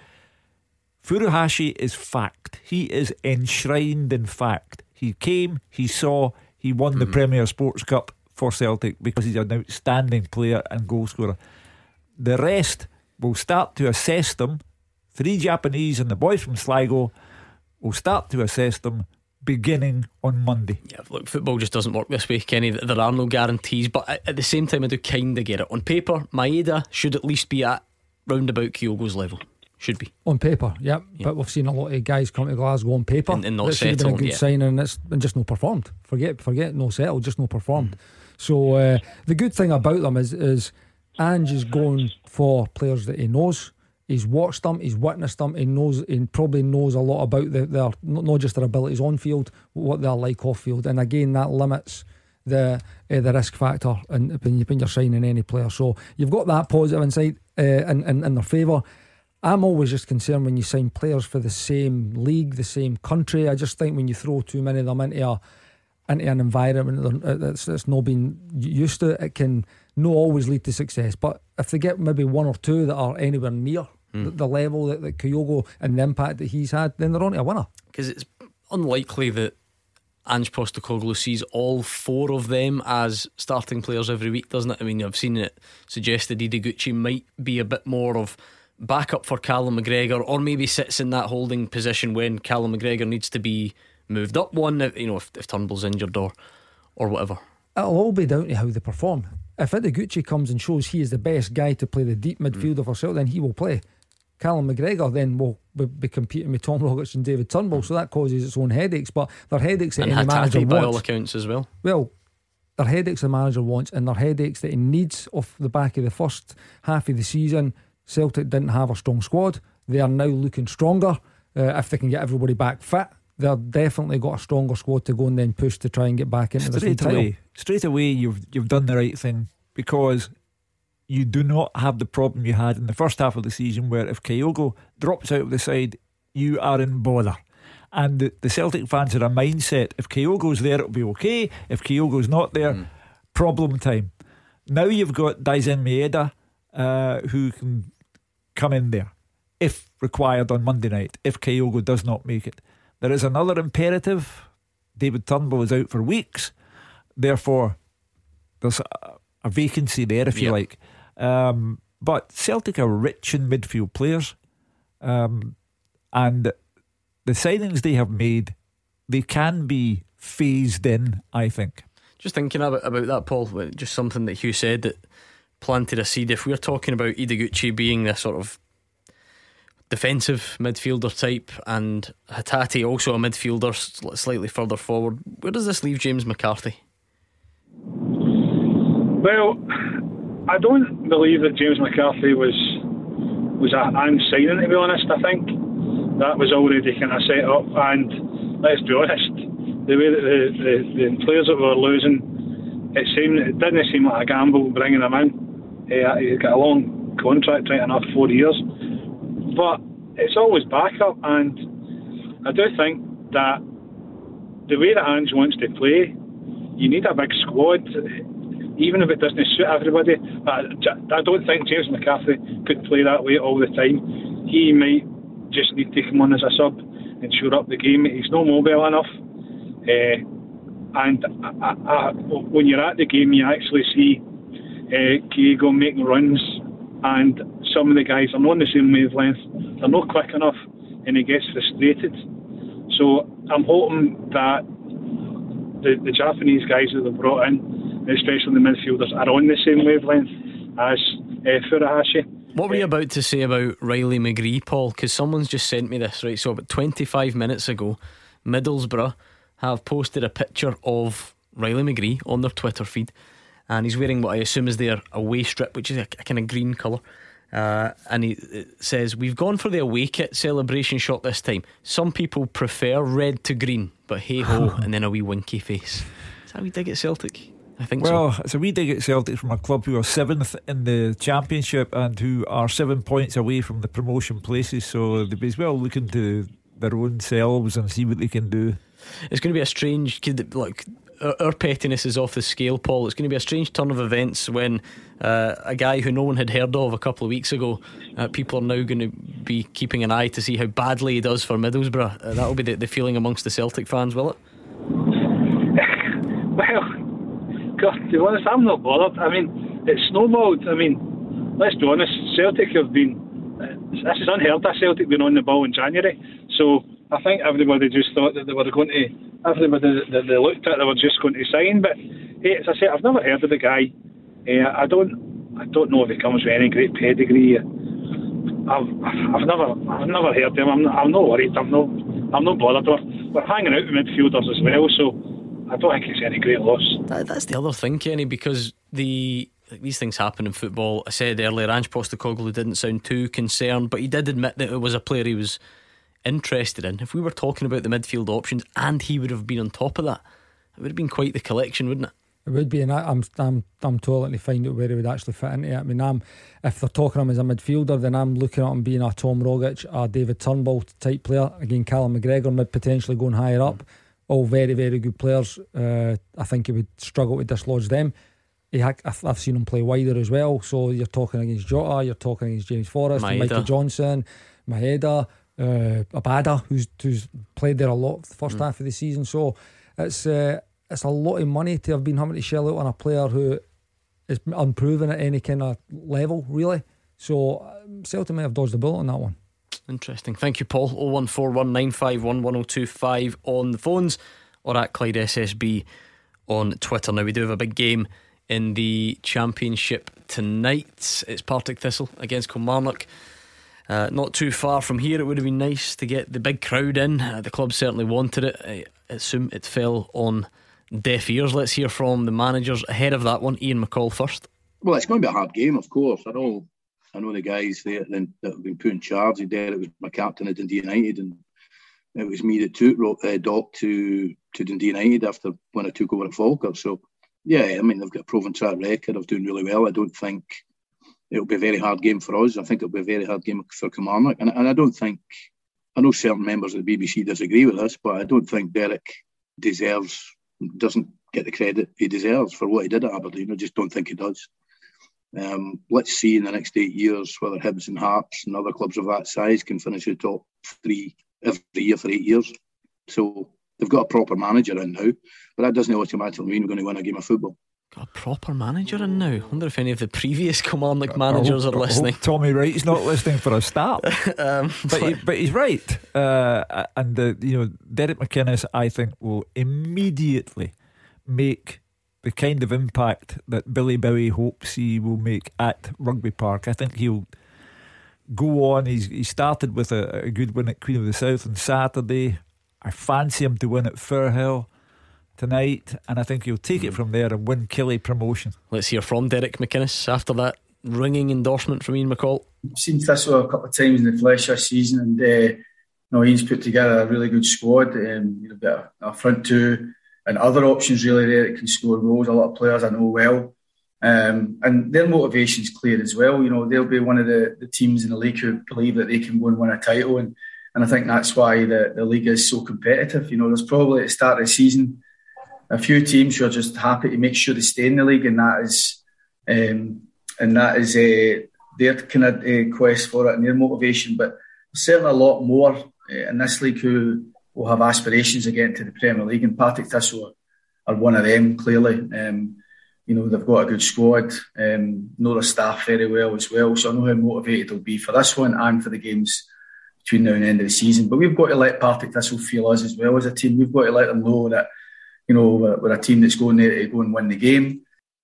Furuhashi is fact. He is enshrined in fact. He came, he saw, he won mm-hmm. the Premier Sports Cup for Celtic because he's an outstanding player and goal scorer. The rest will start to assess them. Three Japanese and the boys from Sligo will start to assess them beginning on Monday. Yeah, look, football just doesn't work this way, Kenny. There are no guarantees, but at the same time I do kind of get it. On paper, Maeda should at least be at roundabout Kyogo's level. Should be. On paper, yep. Yeah. But we've seen a lot of guys come to Glasgow on paper and, and not that should have been a good yet. signing, and it's and just no performed. Forget forget no settled, just no performed. Mm. So uh, the good thing about them is is Ange is going for players that he knows. He's watched them, he's witnessed them, he knows, he probably knows a lot about the, their not just their abilities on field, what they're like off field, and again that limits the uh, the risk factor in, when, you, when you're signing any player. So you've got that positive inside uh, in, in in their favour. I'm always just concerned when you sign players for the same league, the same country. I just think when you throw too many of them into a into an environment that's, that's not been used to, it can not always lead to success. But if they get maybe one or two that are anywhere near mm. the, the level that, that Kyogo and the impact that he's had, then they're on to a winner. Because it's unlikely that Ange Postecoglou sees all four of them as starting players every week, doesn't it? I mean, I've seen it suggested Ideguchi might be a bit more of backup for Callum McGregor, or maybe sits in that holding position when Callum McGregor needs to be moved up one, you know, if, if Turnbull's injured or or whatever. It'll all be down to how they perform. If Ideguchi comes and shows he is the best guy to play the deep midfielder mm. for Celtic, then he will play. Callum McGregor then will be competing with Tom Roberts and David Turnbull, so that causes its own headaches. But they're headaches that and any manager by wants. all accounts as well. Well, they're headaches the manager wants, and they're headaches that he needs off the back of the first half of the season. Celtic didn't have a strong squad. They are now looking stronger. Uh, if they can get everybody back fit, they've definitely got a stronger squad to go and then push to try and get back into straight this away. title. Straight away, you've you've done the right thing, because you do not have the problem you had in the first half of the season, where if Kyogo drops out of the side, you are in bother. And the, the Celtic fans are a mindset: if Kyogo's there, it'll be okay. If Kyogo's not there, mm. problem time. Now you've got Daisen Maeda, uh, who can come in there if required on Monday night, if Kyogo does not make it. There is another imperative. David Turnbull is out for weeks, therefore there's a, a vacancy there, if you yep. like. Um, but Celtic are rich in midfield players, um, and the signings they have made, they can be phased in, I think. Just thinking about, about that, Paul, just something that Hugh said that planted a seed. If we're talking about Ideguchi being this sort of defensive midfielder type and Hatate also a midfielder slightly further forward, where does this leave James McCarthy? Well, I don't believe that James McCarthy was was a signing, to be honest. I think that was already kind of set up, and let's be honest, the way that the, the, the players that were losing, it seemed it didn't seem like a gamble bringing him in. He, he got a long contract, right enough, four years. But it's always backup, and I do think that the way that Ange wants to play, you need a big squad, even if it doesn't suit everybody. I, I don't think James McCarthy could play that way all the time. He might just need to come on as a sub and shore up the game. He's not mobile enough. Uh, and I, I, when you're at the game, you actually see uh, Kyogo making runs, and some of the guys are not on the same wavelength, they're not quick enough, and he gets frustrated. So I'm hoping that the, the Japanese guys that they've brought in, especially the midfielders, are on the same wavelength as uh, Furuhashi. What were you about to say about Riley McGree, Paul? Because someone's just sent me this, right? So about twenty-five minutes ago, Middlesbrough have posted a picture of Riley McGree on their Twitter feed, and he's wearing what I assume is their away strip, which is a, a kind of green colour, uh, and he it says, "We've gone for the away kit celebration shot this time. Some people prefer red to green, but hey ho," and then a wee winky face. Is that how we dig at Celtic? I think well, so. Well, it's a wee dig at Celtic from a club who are seventh in the Championship and who are seven points away from the promotion places, so they'll be as well looking to their own selves and see what they can do. It's going to be a strange, like, our pettiness is off the scale, Paul. It's going to be a strange turn of events when uh, a guy who no one had heard of a couple of weeks ago, uh, people are now going to be keeping an eye to see how badly he does for Middlesbrough. Uh, that'll be the, the feeling amongst the Celtic fans, will it? Well, God, to be honest, I'm not bothered. I mean, it's snowballed. I mean, let's be honest, Celtic have been, uh, this is unheard of, Celtic being on the ball in January. So I think everybody just thought that they were going to, everybody that they looked at, they were just going to sign. But hey, as I say, I've never heard of the guy. Uh, I don't, I don't know if he comes with any great pedigree. I've, I've never, I've never heard of him. I'm, I'm not worried. I'm not, I'm not bothered. We're, we're hanging out with midfielders as well, so I don't think it's any great loss. That, that's the other thing, Kenny, because the like, these things happen in football. I said earlier, Ange Postecoglou didn't sound too concerned, but he did admit that it was a player he was interested in. If we were talking about the midfield options and he would have been on top of that, it would have been quite the collection, wouldn't it? It would be, and I, I'm I'm I'm totally to find out where he would actually fit into it. I mean, I'm if they're talking him as a midfielder, then I'm looking at him being a Tom Rogic, a David Turnbull type player. Again, Callum McGregor mid potentially going higher up. All very very good players. Uh, I think he would struggle to dislodge them. He ha- I've seen him play wider as well. So you're talking against Jota, you're talking against James Forrest, and Michael Johnson, Maeda, uh, Abada, who's who's played there a lot the first mm. half of the season. So it's. Uh, It's a lot of money to have been having to shell out on a player who is unproven at any kind of level, really. So um, Celtic may have dodged the bullet on that one. Interesting. Thank you, Paul. oh one four one nine five one one oh two five on the phones or at Clyde S S B on Twitter. Now, we do have a big game in the Championship tonight. It's Partick Thistle against Kilmarnock. Uh, not too far from here. It would have been nice to get the big crowd in. Uh, the club certainly wanted it. I assume it fell on deaf ears. Let's hear from the managers ahead of that one. Ian McCall first. Well, it's going to be a hard game, of course. I know I know the guys there that have been put in charge. There, it was my captain at Dundee United, and it was me that took uh, Doc to, to Dundee United after when I took over at Falkirk. So, yeah, I mean, they've got a proven track record of doing really well. I don't think it'll be a very hard game for us. I think it'll be a very hard game for Kilmarnock. And, and I don't think, I know certain members of the B B C disagree with this, but I don't think Derek deserves... doesn't get the credit he deserves for what he did at Aberdeen. I just don't think he does. Um, let's see in the next eight years whether Hibs and Hearts and other clubs of that size can finish the top three every year for eight years. So they've got a proper manager in now, but that doesn't automatically mean we're going to win a game of football. Got a proper manager in now. I wonder if any of the previous Kilmarnock managers hope, are listening. Tommy Wright's not listening for a start. um, but, he, but he's right. Uh, and uh, you know, Derek McInnes, I think, will immediately make the kind of impact that Billy Bowie hopes he will make at Rugby Park. I think he'll go on. He's, he started with a, a good win at Queen of the South on Saturday. I fancy him to win at Firhill tonight, and I think he'll take it from there and win Killie promotion. Let's hear from Derek McInnes after that ringing endorsement from Ian McCall. I've seen Thistle a couple of times in the flesh this season, and uh, you know, Ian's put together a really good squad. Um, you've got a, a front two and other options really there that can score goals. A lot of players I know well, um, and their motivation's clear as well. You know, they'll be one of the, the teams in the league who believe that they can go and win a title, and, and I think that's why the, the league is so competitive. You know, there's probably at the start of the season a few teams who are just happy to make sure they stay in the league, and that is um, and that is uh, their kind of uh, quest for it and their motivation. But there's certainly a lot more uh, in this league who will have aspirations of getting to the Premier League, and Partick Thistle are one of them, clearly. Um, you know, they've got a good squad, um, know their staff very well as well, so I know how motivated they'll be for this one and for the games between now and the end of the season. But we've got to let Partick Thistle feel us as well as a team. We've got to let them know that, you know, we're a team that's going there to go and win the game.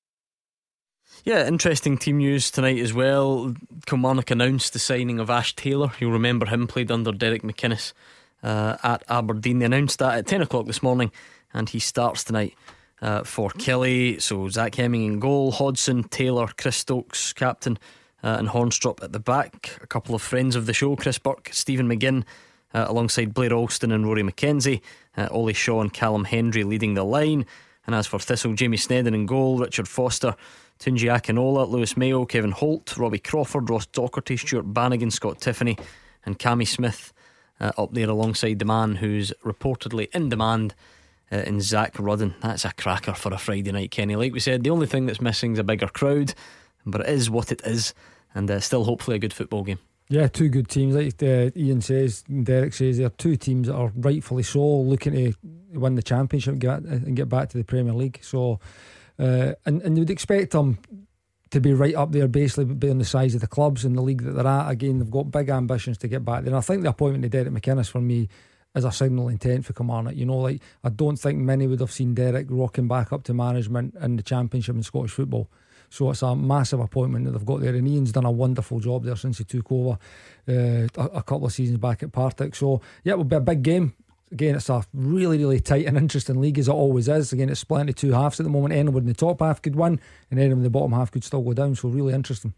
Yeah, interesting team news tonight as well. Kilmarnock announced the signing of Ash Taylor. You'll remember him, played under Derek McInnes uh, at Aberdeen. They announced that at ten o'clock this morning, and he starts tonight uh, for Killie. So Zach Hemming in goal, Hodson, Taylor, Chris Stokes captain, uh, and Hornstrop at the back. A couple of friends of the show, Chris Burke, Stephen McGinn, Uh, alongside Blair Alston and Rory McKenzie, uh, Ollie Shaw and Callum Hendry leading the line. And as for Thistle, Jamie Snedden in goal, Richard Foster, Tunji Akinola, Lewis Mayo, Kevin Holt, Robbie Crawford, Ross Docherty, Stuart Bannigan, Scott Tiffany and Cammy Smith uh, up there alongside the man who's reportedly in demand uh, in Zach Rudden. That's a cracker for a Friday night, Kenny. Like we said, the only thing that's missing is a bigger crowd, but it is what it is, and uh, still hopefully a good football game. Yeah, two good teams, like uh, Ian says, Derek says, they're two teams that are rightfully so looking to win the championship and get, and get back to the Premier League. So, uh, and and you would expect them to be right up there, basically being the size of the clubs in the league that they're at. Again, they've got big ambitions to get back there. And I think the appointment of Derek McInnes for me is a signal intent for Kilmarnock. You know, like I don't think many would have seen Derek rocking back up to management in the championship in Scottish football. So it's a massive appointment that they've got there, and Ian's done a wonderful job there since he took over uh, a, a couple of seasons back at Partick. So yeah, it will be a big game. Again, it's a really really tight and interesting league, as it always is. Again, it's split into two halves at the moment. Anyone in the top half could win, and anyone in the bottom half could still go down. So really interesting.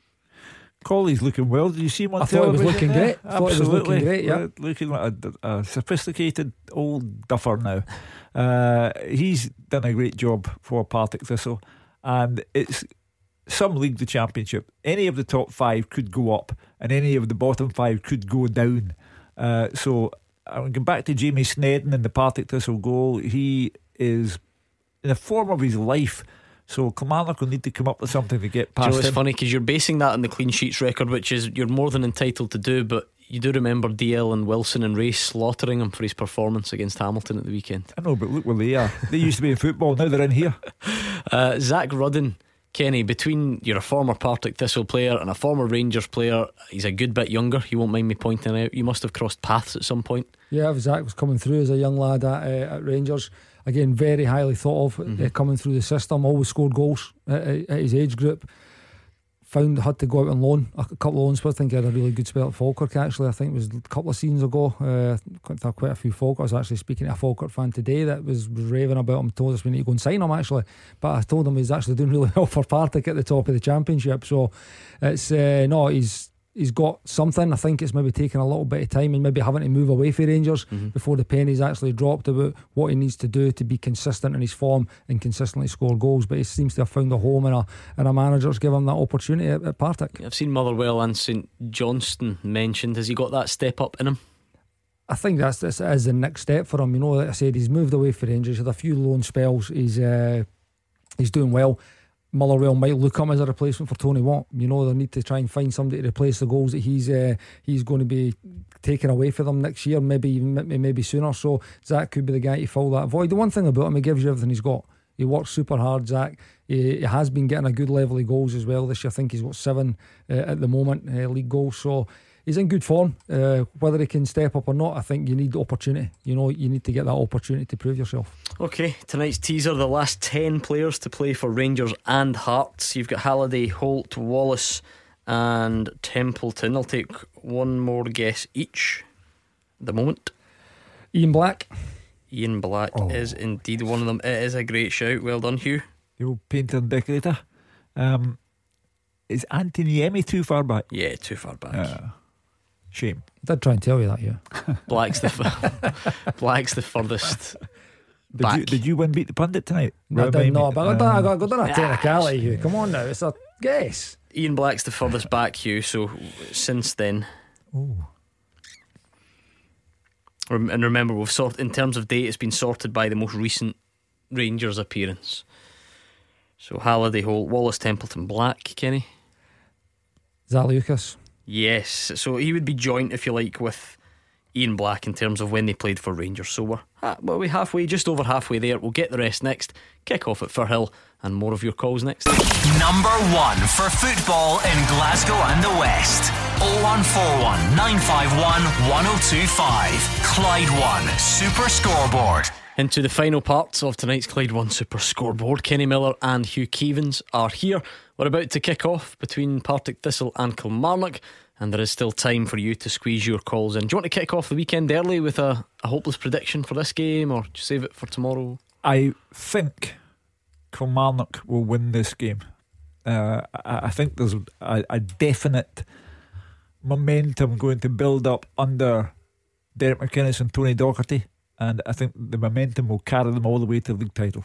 Colley's looking well. Did you see him on I thought television? It was looking great. I thought Absolutely. it was looking great, yeah. Looking like a, a sophisticated old duffer now. Uh, he's done a great job for Partick Thistle, and it's some league, the championship. Any of the top five could go up, and any of the bottom five could go down. Uh, so I'm going back to Jamie Snedden in the Partick Thistle goal. He is in the form of his life. So Kilmarnock will need to come up with something to get past Joe, it's him. funny because you're basing that on the clean sheets record, which is you're more than entitled to do, but you do remember D L and Wilson and Ray slaughtering him for his performance against Hamilton at the weekend. I know, but look where they are. They used to be in football, now they're in here. uh, Zach Rudden, Kenny, between you're a former Partick Thistle player and a former Rangers player, he's a good bit younger, you won't mind me pointing out. You must have crossed paths at some point. Yeah, Zach was coming through as a young lad at, uh, at Rangers. Again, very highly thought of, mm-hmm. uh, coming through the system. Always scored goals at, at his age group. Found had to go out on loan a couple of loans, but I think he had a really good spell at Falkirk. Actually, I think it was a couple of seasons ago. Uh, quite a few Falkirk. I was actually speaking to a Falkirk fan today that was, was raving about him. Told us we need to go and sign him actually, but I told him he's actually doing really well for Partick at the top of the championship. So it's uh, no, he's. He's got something. I think it's maybe taking a little bit of time and maybe having to move away from Rangers mm-hmm. before the penny's actually dropped about what he needs to do to be consistent in his form and consistently score goals. But he seems to have found a home and a, and a manager's give him that opportunity at, at Partick. I've seen Motherwell and St Johnstone mentioned. Has he got that step up in him? I think that's this is the next step for him. You know, like I said, he's moved away for Rangers, had a few loan spells. He's uh, he's doing well. Motherwell might look at him as a replacement for Tony Watt. You know, they need to try and find somebody to replace the goals that he's uh, he's going to be taking away for them next year, maybe even maybe sooner. So Zach could be the guy to fill that void. The one thing about him, he gives you everything he's got. He works super hard, Zach. He, he has been getting a good level of goals as well this year. I think he's got seven uh, at the moment, uh, league goals. So he's in good form. Uh, whether he can step up or not, I think you need opportunity. You know, you need to get that opportunity to prove yourself. Okay, tonight's teaser, the last ten players to play for Rangers and Hearts. You've got Halliday, Holt, Wallace and Templeton. I'll take one more guess each at the moment. Ian Black. Ian Black oh. is indeed one of them. It is a great shout. Well done, Hugh. The old painter and decorator. Um, is Anthony Niemi too far back? Yeah, too far back. Uh, shame. I did try and tell you that, yeah. Black's the f- Black's the furthest did back. You, did you win beat the pundit tonight? No, I did not, but I got, I got, I got uh, a technicality, Hugh. Come on now, it's a guess. Ian Black's the furthest back, Hugh. So since then. Oh. And remember, we've sort in terms of date, it's been sorted by the most recent Rangers appearance. So Halliday, Holt, Wallace, Templeton, Black. Kenny? Is that Lucas? Yes. So he would be joint, if you like, with Ian Black in terms of when they played for Rangers. So we're, ah, well, we're halfway, just over halfway there. We'll get the rest next. Kick off at Firhill, and more of your calls next. Number one for football in Glasgow and the West. oh one four one, nine five one, one oh two five. Clyde One Super Scoreboard. Into the final parts of tonight's Clyde One Super Scoreboard. Kenny Miller and Hugh Keevins are here. We're about to kick off between Partick Thistle and Kilmarnock, and there is still time for you to squeeze your calls in. Do you want to kick off the weekend early with a, a hopeless prediction for this game, or just save it for tomorrow? I think Kilmarnock will win this game. uh, I, I think there's a, a definite momentum going to build up under Derek McInnes and Tony Docherty, and I think the momentum will carry them all the way to the league title.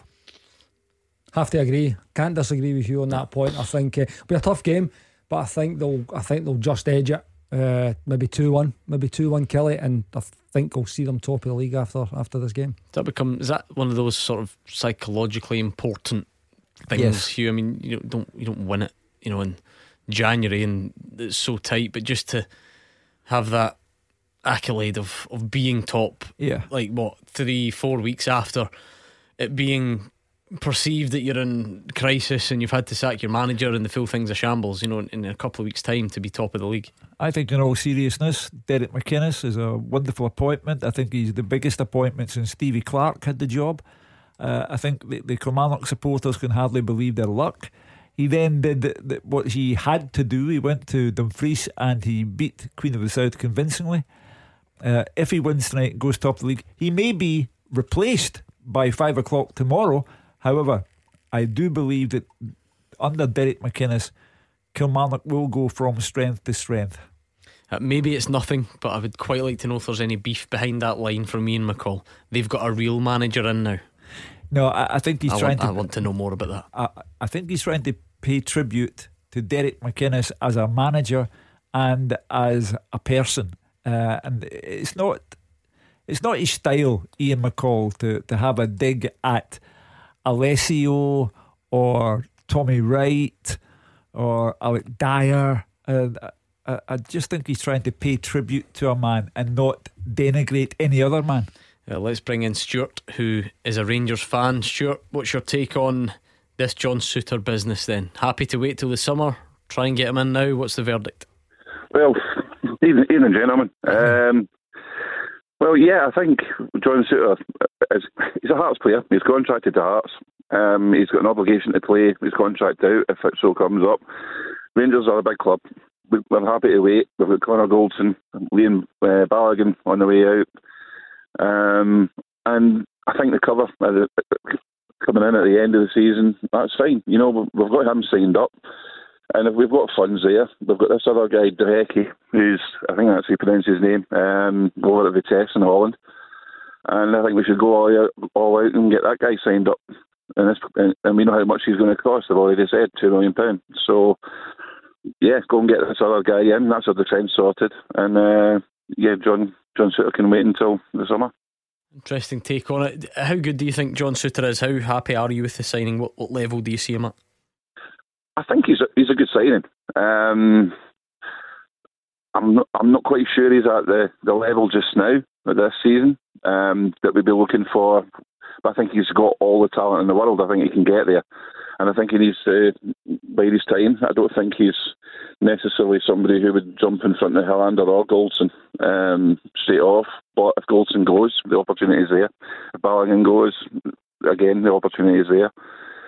Have to agree. Can't disagree with you on that point. I think uh, it'll be a tough game, but I think they'll I think they'll just edge it. Uh, maybe two one, maybe two one Kelly, and I think we'll see them top of the league after after this game. Does that become is that one of those sort of psychologically important things, yes. Hugh? I mean, you don't you don't win it, you know, in January and it's so tight, but just to have that accolade of, of being top, yeah, like what, three, four weeks after it being perceived that you're in crisis and you've had to sack your manager and the full thing's a shambles, you know, in, in a couple of weeks' time to be top of the league. I think in all seriousness, Derek McInnes is a wonderful appointment. I think he's the biggest appointment since Stevie Clark had the job. uh, I think the, the Kilmarnock supporters can hardly believe their luck. He then did the, the, what he had to do. He went to Dumfries and he beat Queen of the South convincingly. Uh, if he wins tonight, goes top of the league, he may be replaced by five o'clock tomorrow. However, I do believe that under Derek McInnes, Kilmarnock will go from strength to strength. Uh, maybe it's nothing, but I would quite like to know if there's any beef behind that line from Ian McCall. They've got a real manager in now. No, I, I think he's I trying want, to. I want to know more about that. I, I think he's trying to pay tribute to Derek McInnes as a manager and as a person. Uh, and it's not, it's not his style, Ian McCall, to to have a dig at Alessio or Tommy Wright or Alec Dyer. Uh, I, I just think he's trying to pay tribute to a man and not denigrate any other man. Uh, let's bring in Stuart, who is a Rangers fan. Stuart, what's your take on this John Souttar business then? Happy to wait till the summer? Try and get him in now? What's the verdict? Well, even, even gentlemen. Um, well, yeah, I think John Souttar is he's a Hearts player. He's contracted to Hearts. Um, he's got an obligation to play his contract out if it so comes up. Rangers are a big club. We're happy to wait. We've got Connor Goldson, Liam uh, Balogun on the way out. Um, and I think the cover uh, coming in at the end of the season, that's fine. You know, we've got him signed up. And if we've got funds there, we've got this other guy, Drecke, who's, I think that's how you pronounce his name, um, over at Vitesse in Holland. And I think we should go all out, all out and get that guy signed up. And, this, and we know how much he's going to cost. I've already said two million pounds. So, yeah, go and get this other guy in. That's our defence sorted. And, uh, yeah, John John Souttar can wait until the summer. Interesting take on it. How good do you think John Souttar is? How happy are you with the signing? What, what level do you see him at? I think he's a, he's a good signing. Um, I'm not I'm not quite sure he's at the, the level just now at this season um, that we'd be looking for. But I think he's got all the talent in the world. I think he can get there. And I think he needs to bide his time. I don't think he's necessarily somebody who would jump in front of Helander or Goldson um, straight off. But if Goldson goes, the opportunity is there. If Balogun goes, again, the opportunity is there.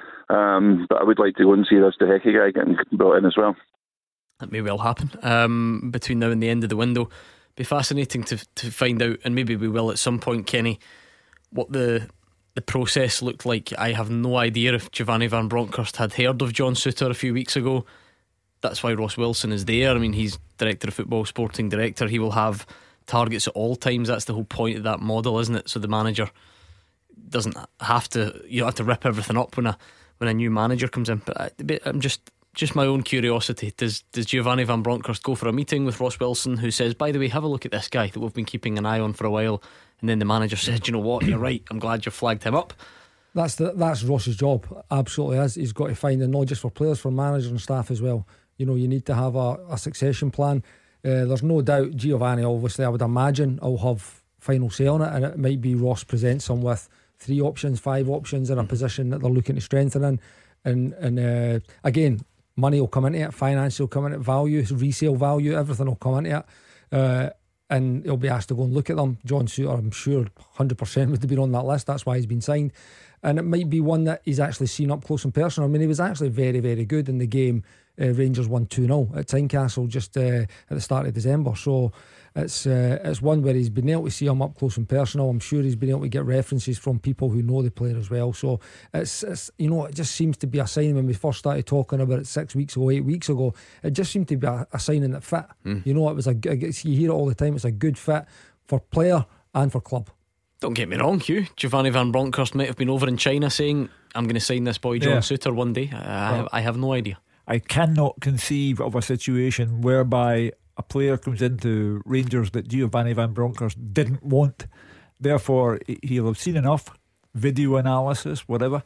Um, but I would like to go and see this De Gea guy getting brought in as well. That may well happen um, between now and the end of the window. Be fascinating to to find out, and maybe we will at some point, Kenny, what the the process looked like. I have no idea if Giovanni Van Bronckhorst had heard of John Souttar a few weeks ago. That's why Ross Wilson is there. I mean, he's Director of Football, Sporting Director. He will have targets at all times. That's the whole point of that model, isn't it? So the manager doesn't have to, you don't have to rip everything up when a when a new manager comes in. But I, I'm just just my own curiosity. Does does Giovanni Van Bronckhorst go for a meeting with Ross Wilson, who says, by the way, have a look at this guy that we've been keeping an eye on for a while, and then the manager says, you know what, you're right, I'm glad you flagged him up. That's the, that's Ross's job. Absolutely is. He's got to find, and not just for players, for managers and staff as well. You know, you need to have a, a succession plan. Uh, there's no doubt Giovanni, obviously, I would imagine, will have final say on it, and it might be Ross presents him with three options, five options in a position that they're looking to strengthen in. And, and uh, again, money will come into it, finance will come into it, value, resale value, everything will come into it. Uh, and he'll be asked to go and look at them. John Souttar, I'm sure, one hundred percent would have been on that list. That's why he's been signed. And it might be one that he's actually seen up close and personal. I mean, he was actually very, very good in the game. Uh, Rangers won two nil at Tynecastle just uh, at the start of December. So it's uh, it's one where he's been able to see him up close and personal. I'm sure he's been able to get references from people who know the player as well. So it's, it's you know, it just seems to be a sign. When we first started talking about it six weeks ago, eight weeks ago, it just seemed to be a, a signing that fit. Mm. You know, it was a, you hear it all the time, it's a good fit for player and for club. Don't get me wrong, Hugh. Giovanni Van Bronckhorst might have been over in China saying, I'm going to sign this boy John yeah. Souttar one day. I, I, have, I have no idea. I cannot conceive of a situation whereby a player comes into Rangers that Giovanni Van Bronckhorst didn't want. Therefore, he'll have seen enough video analysis, whatever,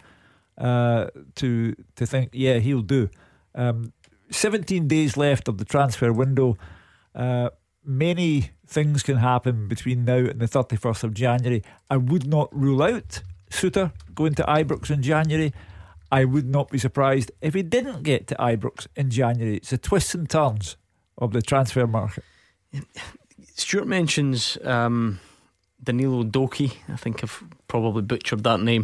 uh, to to think, yeah, he'll do. Um, seventeen days left of the transfer window. Uh, many things can happen between now and the thirty-first of January. I would not rule out Souttar going to Ibrox in January. I would not be surprised if he didn't get to Ibrox in January. It's the twists and turns of the transfer market. Stuart mentions um, Danilo Doki. I think I've probably butchered that name.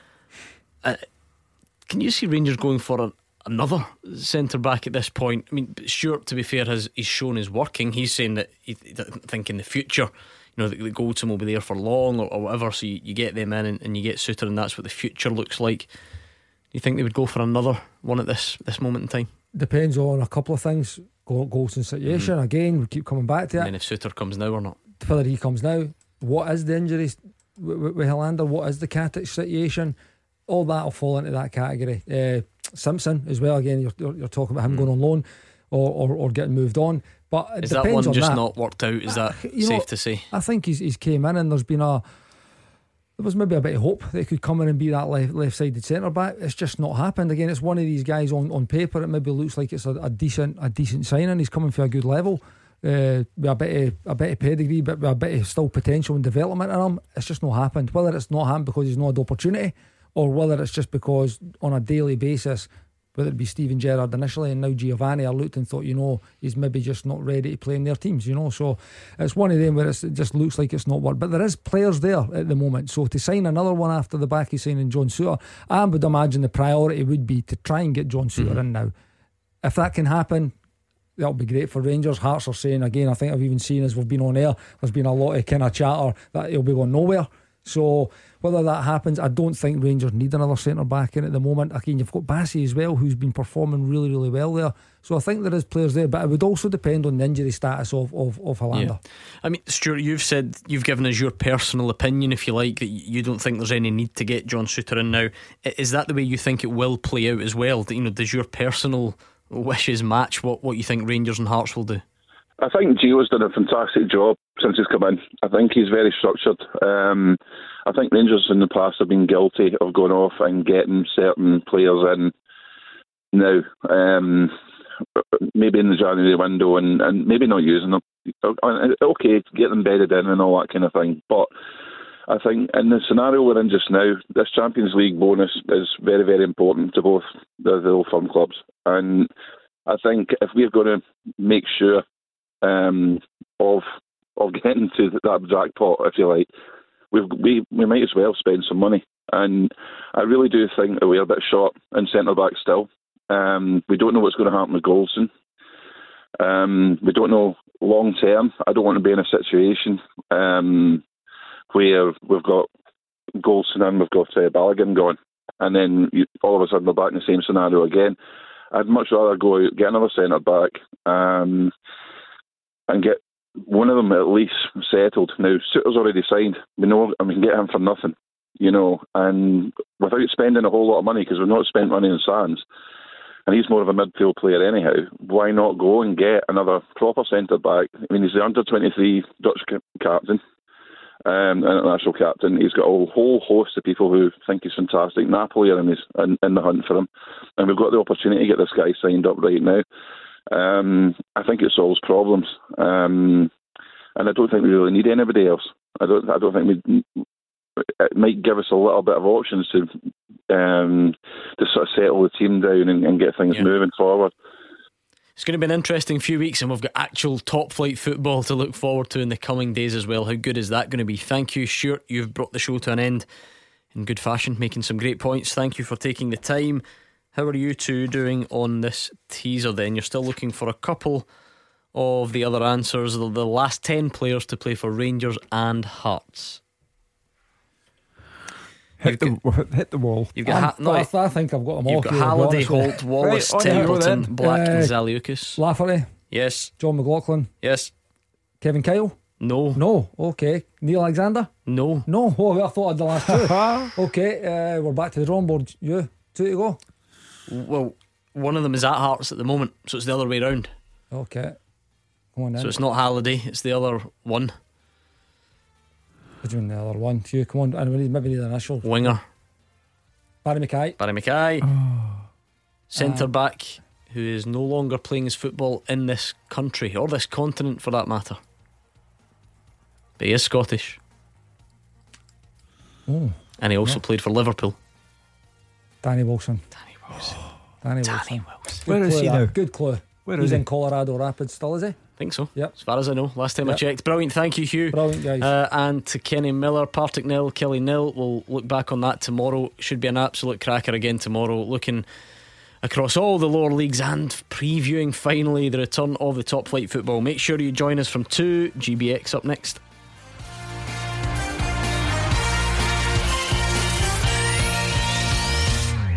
Uh, can you see Rangers going for a, another centre back at this point? I mean, Stuart, to be fair, has he's shown his working. He's saying that he doesn't think in the future, you know, that the Goldson will be there for long or, or whatever. So you, you get them in and, and you get Souttar, and that's what the future looks like. Do you think they would go for another one at this this moment in time? Depends on a couple of things. Goldson situation, mm-hmm. again, we keep coming back to and it. And if Souttar comes now or not. Whether he comes now, what is the injuries with, with Helander, what is the Katic situation, all that will fall into that category. uh, Simpson as well, again, you're, you're, you're talking about him mm. going on loan or, or, or getting moved on. But it is depends that one on just that. not worked out? Is that you safe know, to say? I think he's, he's came in and there's been a There was maybe a bit of hope that he could come in and be that left, left-sided centre back. It's just not happened. Again, it's one of these guys on, on paper. It maybe looks like it's a, a decent a decent signing. He's coming for a good level, uh, with a bit of a bit of pedigree, but with a bit of still potential and development in him. It's just not happened. Whether it's not happened because he's not had opportunity, or whether it's just because on a daily basis, whether it be Steven Gerrard initially and now Giovanni, I looked and thought, you know, he's maybe just not ready to play in their teams, you know. So it's one of them where it's, it just looks like it's not worked. But there is players there at the moment. So to sign another one after the back, he's signing John Souttar, I would imagine the priority would be to try and get John Souttar mm-hmm. in now. If that can happen, that'll be great for Rangers. Hearts are saying, again, I think I've even seen as we've been on air, there's been a lot of kind of chatter that he'll be going nowhere. So whether that happens, I don't think Rangers need another centre back in at the moment. Again, you've got Bassey as well, who's been performing really, really well there. So I think there is players there, but it would also depend on the injury status of, of, of Helander. Yeah. I mean, Stuart, you've said, you've given us your personal opinion, if you like, that you don't think there's any need to get John Souttar in now. Is that the way you think it will play out as well? You know, does your personal wishes match what, what you think Rangers and Hearts will do? I think Gio's done a fantastic job since he's come in. I think he's very structured. Um, I think Rangers in the past have been guilty of going off and getting certain players in now, um, maybe in the January window, and, and maybe not using them. Okay, get them bedded in and all that kind of thing. But I think in the scenario we're in just now, this Champions League bonus is very, very important to both the, the old firm clubs. And I think if we're going to make sure um, of of getting to that jackpot, if you like, we've, we we might as well spend some money. And I really do think that we're a bit short in centre back still. Um, we don't know what's going to happen with Goldson. Um, we don't know long term. I don't want to be in a situation um, where we've got Goldson and we've got uh, Balogun going, and then you, all of a sudden we're back in the same scenario again. I'd much rather go out, get another centre back, um, and get one of them at least settled. Now, Suter's already signed. We know, and we can get him for nothing, you know, and without spending a whole lot of money, because we've not spent money in Sands, and he's more of a midfield player anyhow. Why not go and get another proper centre back? I mean, he's the under twenty-three Dutch captain, um, international captain. He's got a whole host of people who think he's fantastic. Napoli are in, his, in, in the hunt for him, and we've got the opportunity to get this guy signed up right now. Um, I think it solves problems, um, and I don't think we really need anybody else. I don't. I don't think we. It might give us a little bit of options to um, to sort of settle the team down and, and get things yeah. moving forward. It's going to be an interesting few weeks, and we've got actual top flight football to look forward to in the coming days as well. How good is that going to be? Thank you, Stuart. You've brought the show to an end in good fashion, making some great points. Thank you for taking the time. How are you two doing on this teaser then? You're still looking for a couple of the other answers, the, the last ten players to play for Rangers and Hearts. Hit the, got, hit the wall. You've got ha- no, I, I think I've got them all. You've got Halliday, Holt, Wallace, right, Templeton, Black uh, and Zaliukas. Lafferty. Yes. John McLaughlin. Yes. Kevin Kyle. No. No. Okay. Neil Alexander. No. No. Oh, well, I thought I'd the last two. Okay. Uh, we're back to the drawing board. You two to go. Well, one of them is at Hearts at the moment, so it's the other way round. Okay. Come on then. So it's not Halliday, it's the other one. What do you mean the other one? Hugh, come on. And we need, maybe need an initial. Winger. Barry Mackay. Barry Mackay. Oh. Centre back who is no longer playing his football in this country or this continent for that matter. But he is Scottish. Oh. And he also yeah. played for Liverpool. Danny Wilson. Danny Wilson. Oh. Danny, Danny Wilson. Wilson. Where is he now? Good clue. Where He's is in he? Colorado Rapids still, is he? I think so. Yep. As far as I know. Last time yep. I checked. Brilliant. Thank you, Hugh. Brilliant, guys. Uh, and to Kenny Miller, Partick nil, Kelly nil. We'll look back on that tomorrow. Should be an absolute cracker again tomorrow. Looking across all the lower leagues and previewing finally the return of the top flight football. Make sure you join us from two. G B X up next.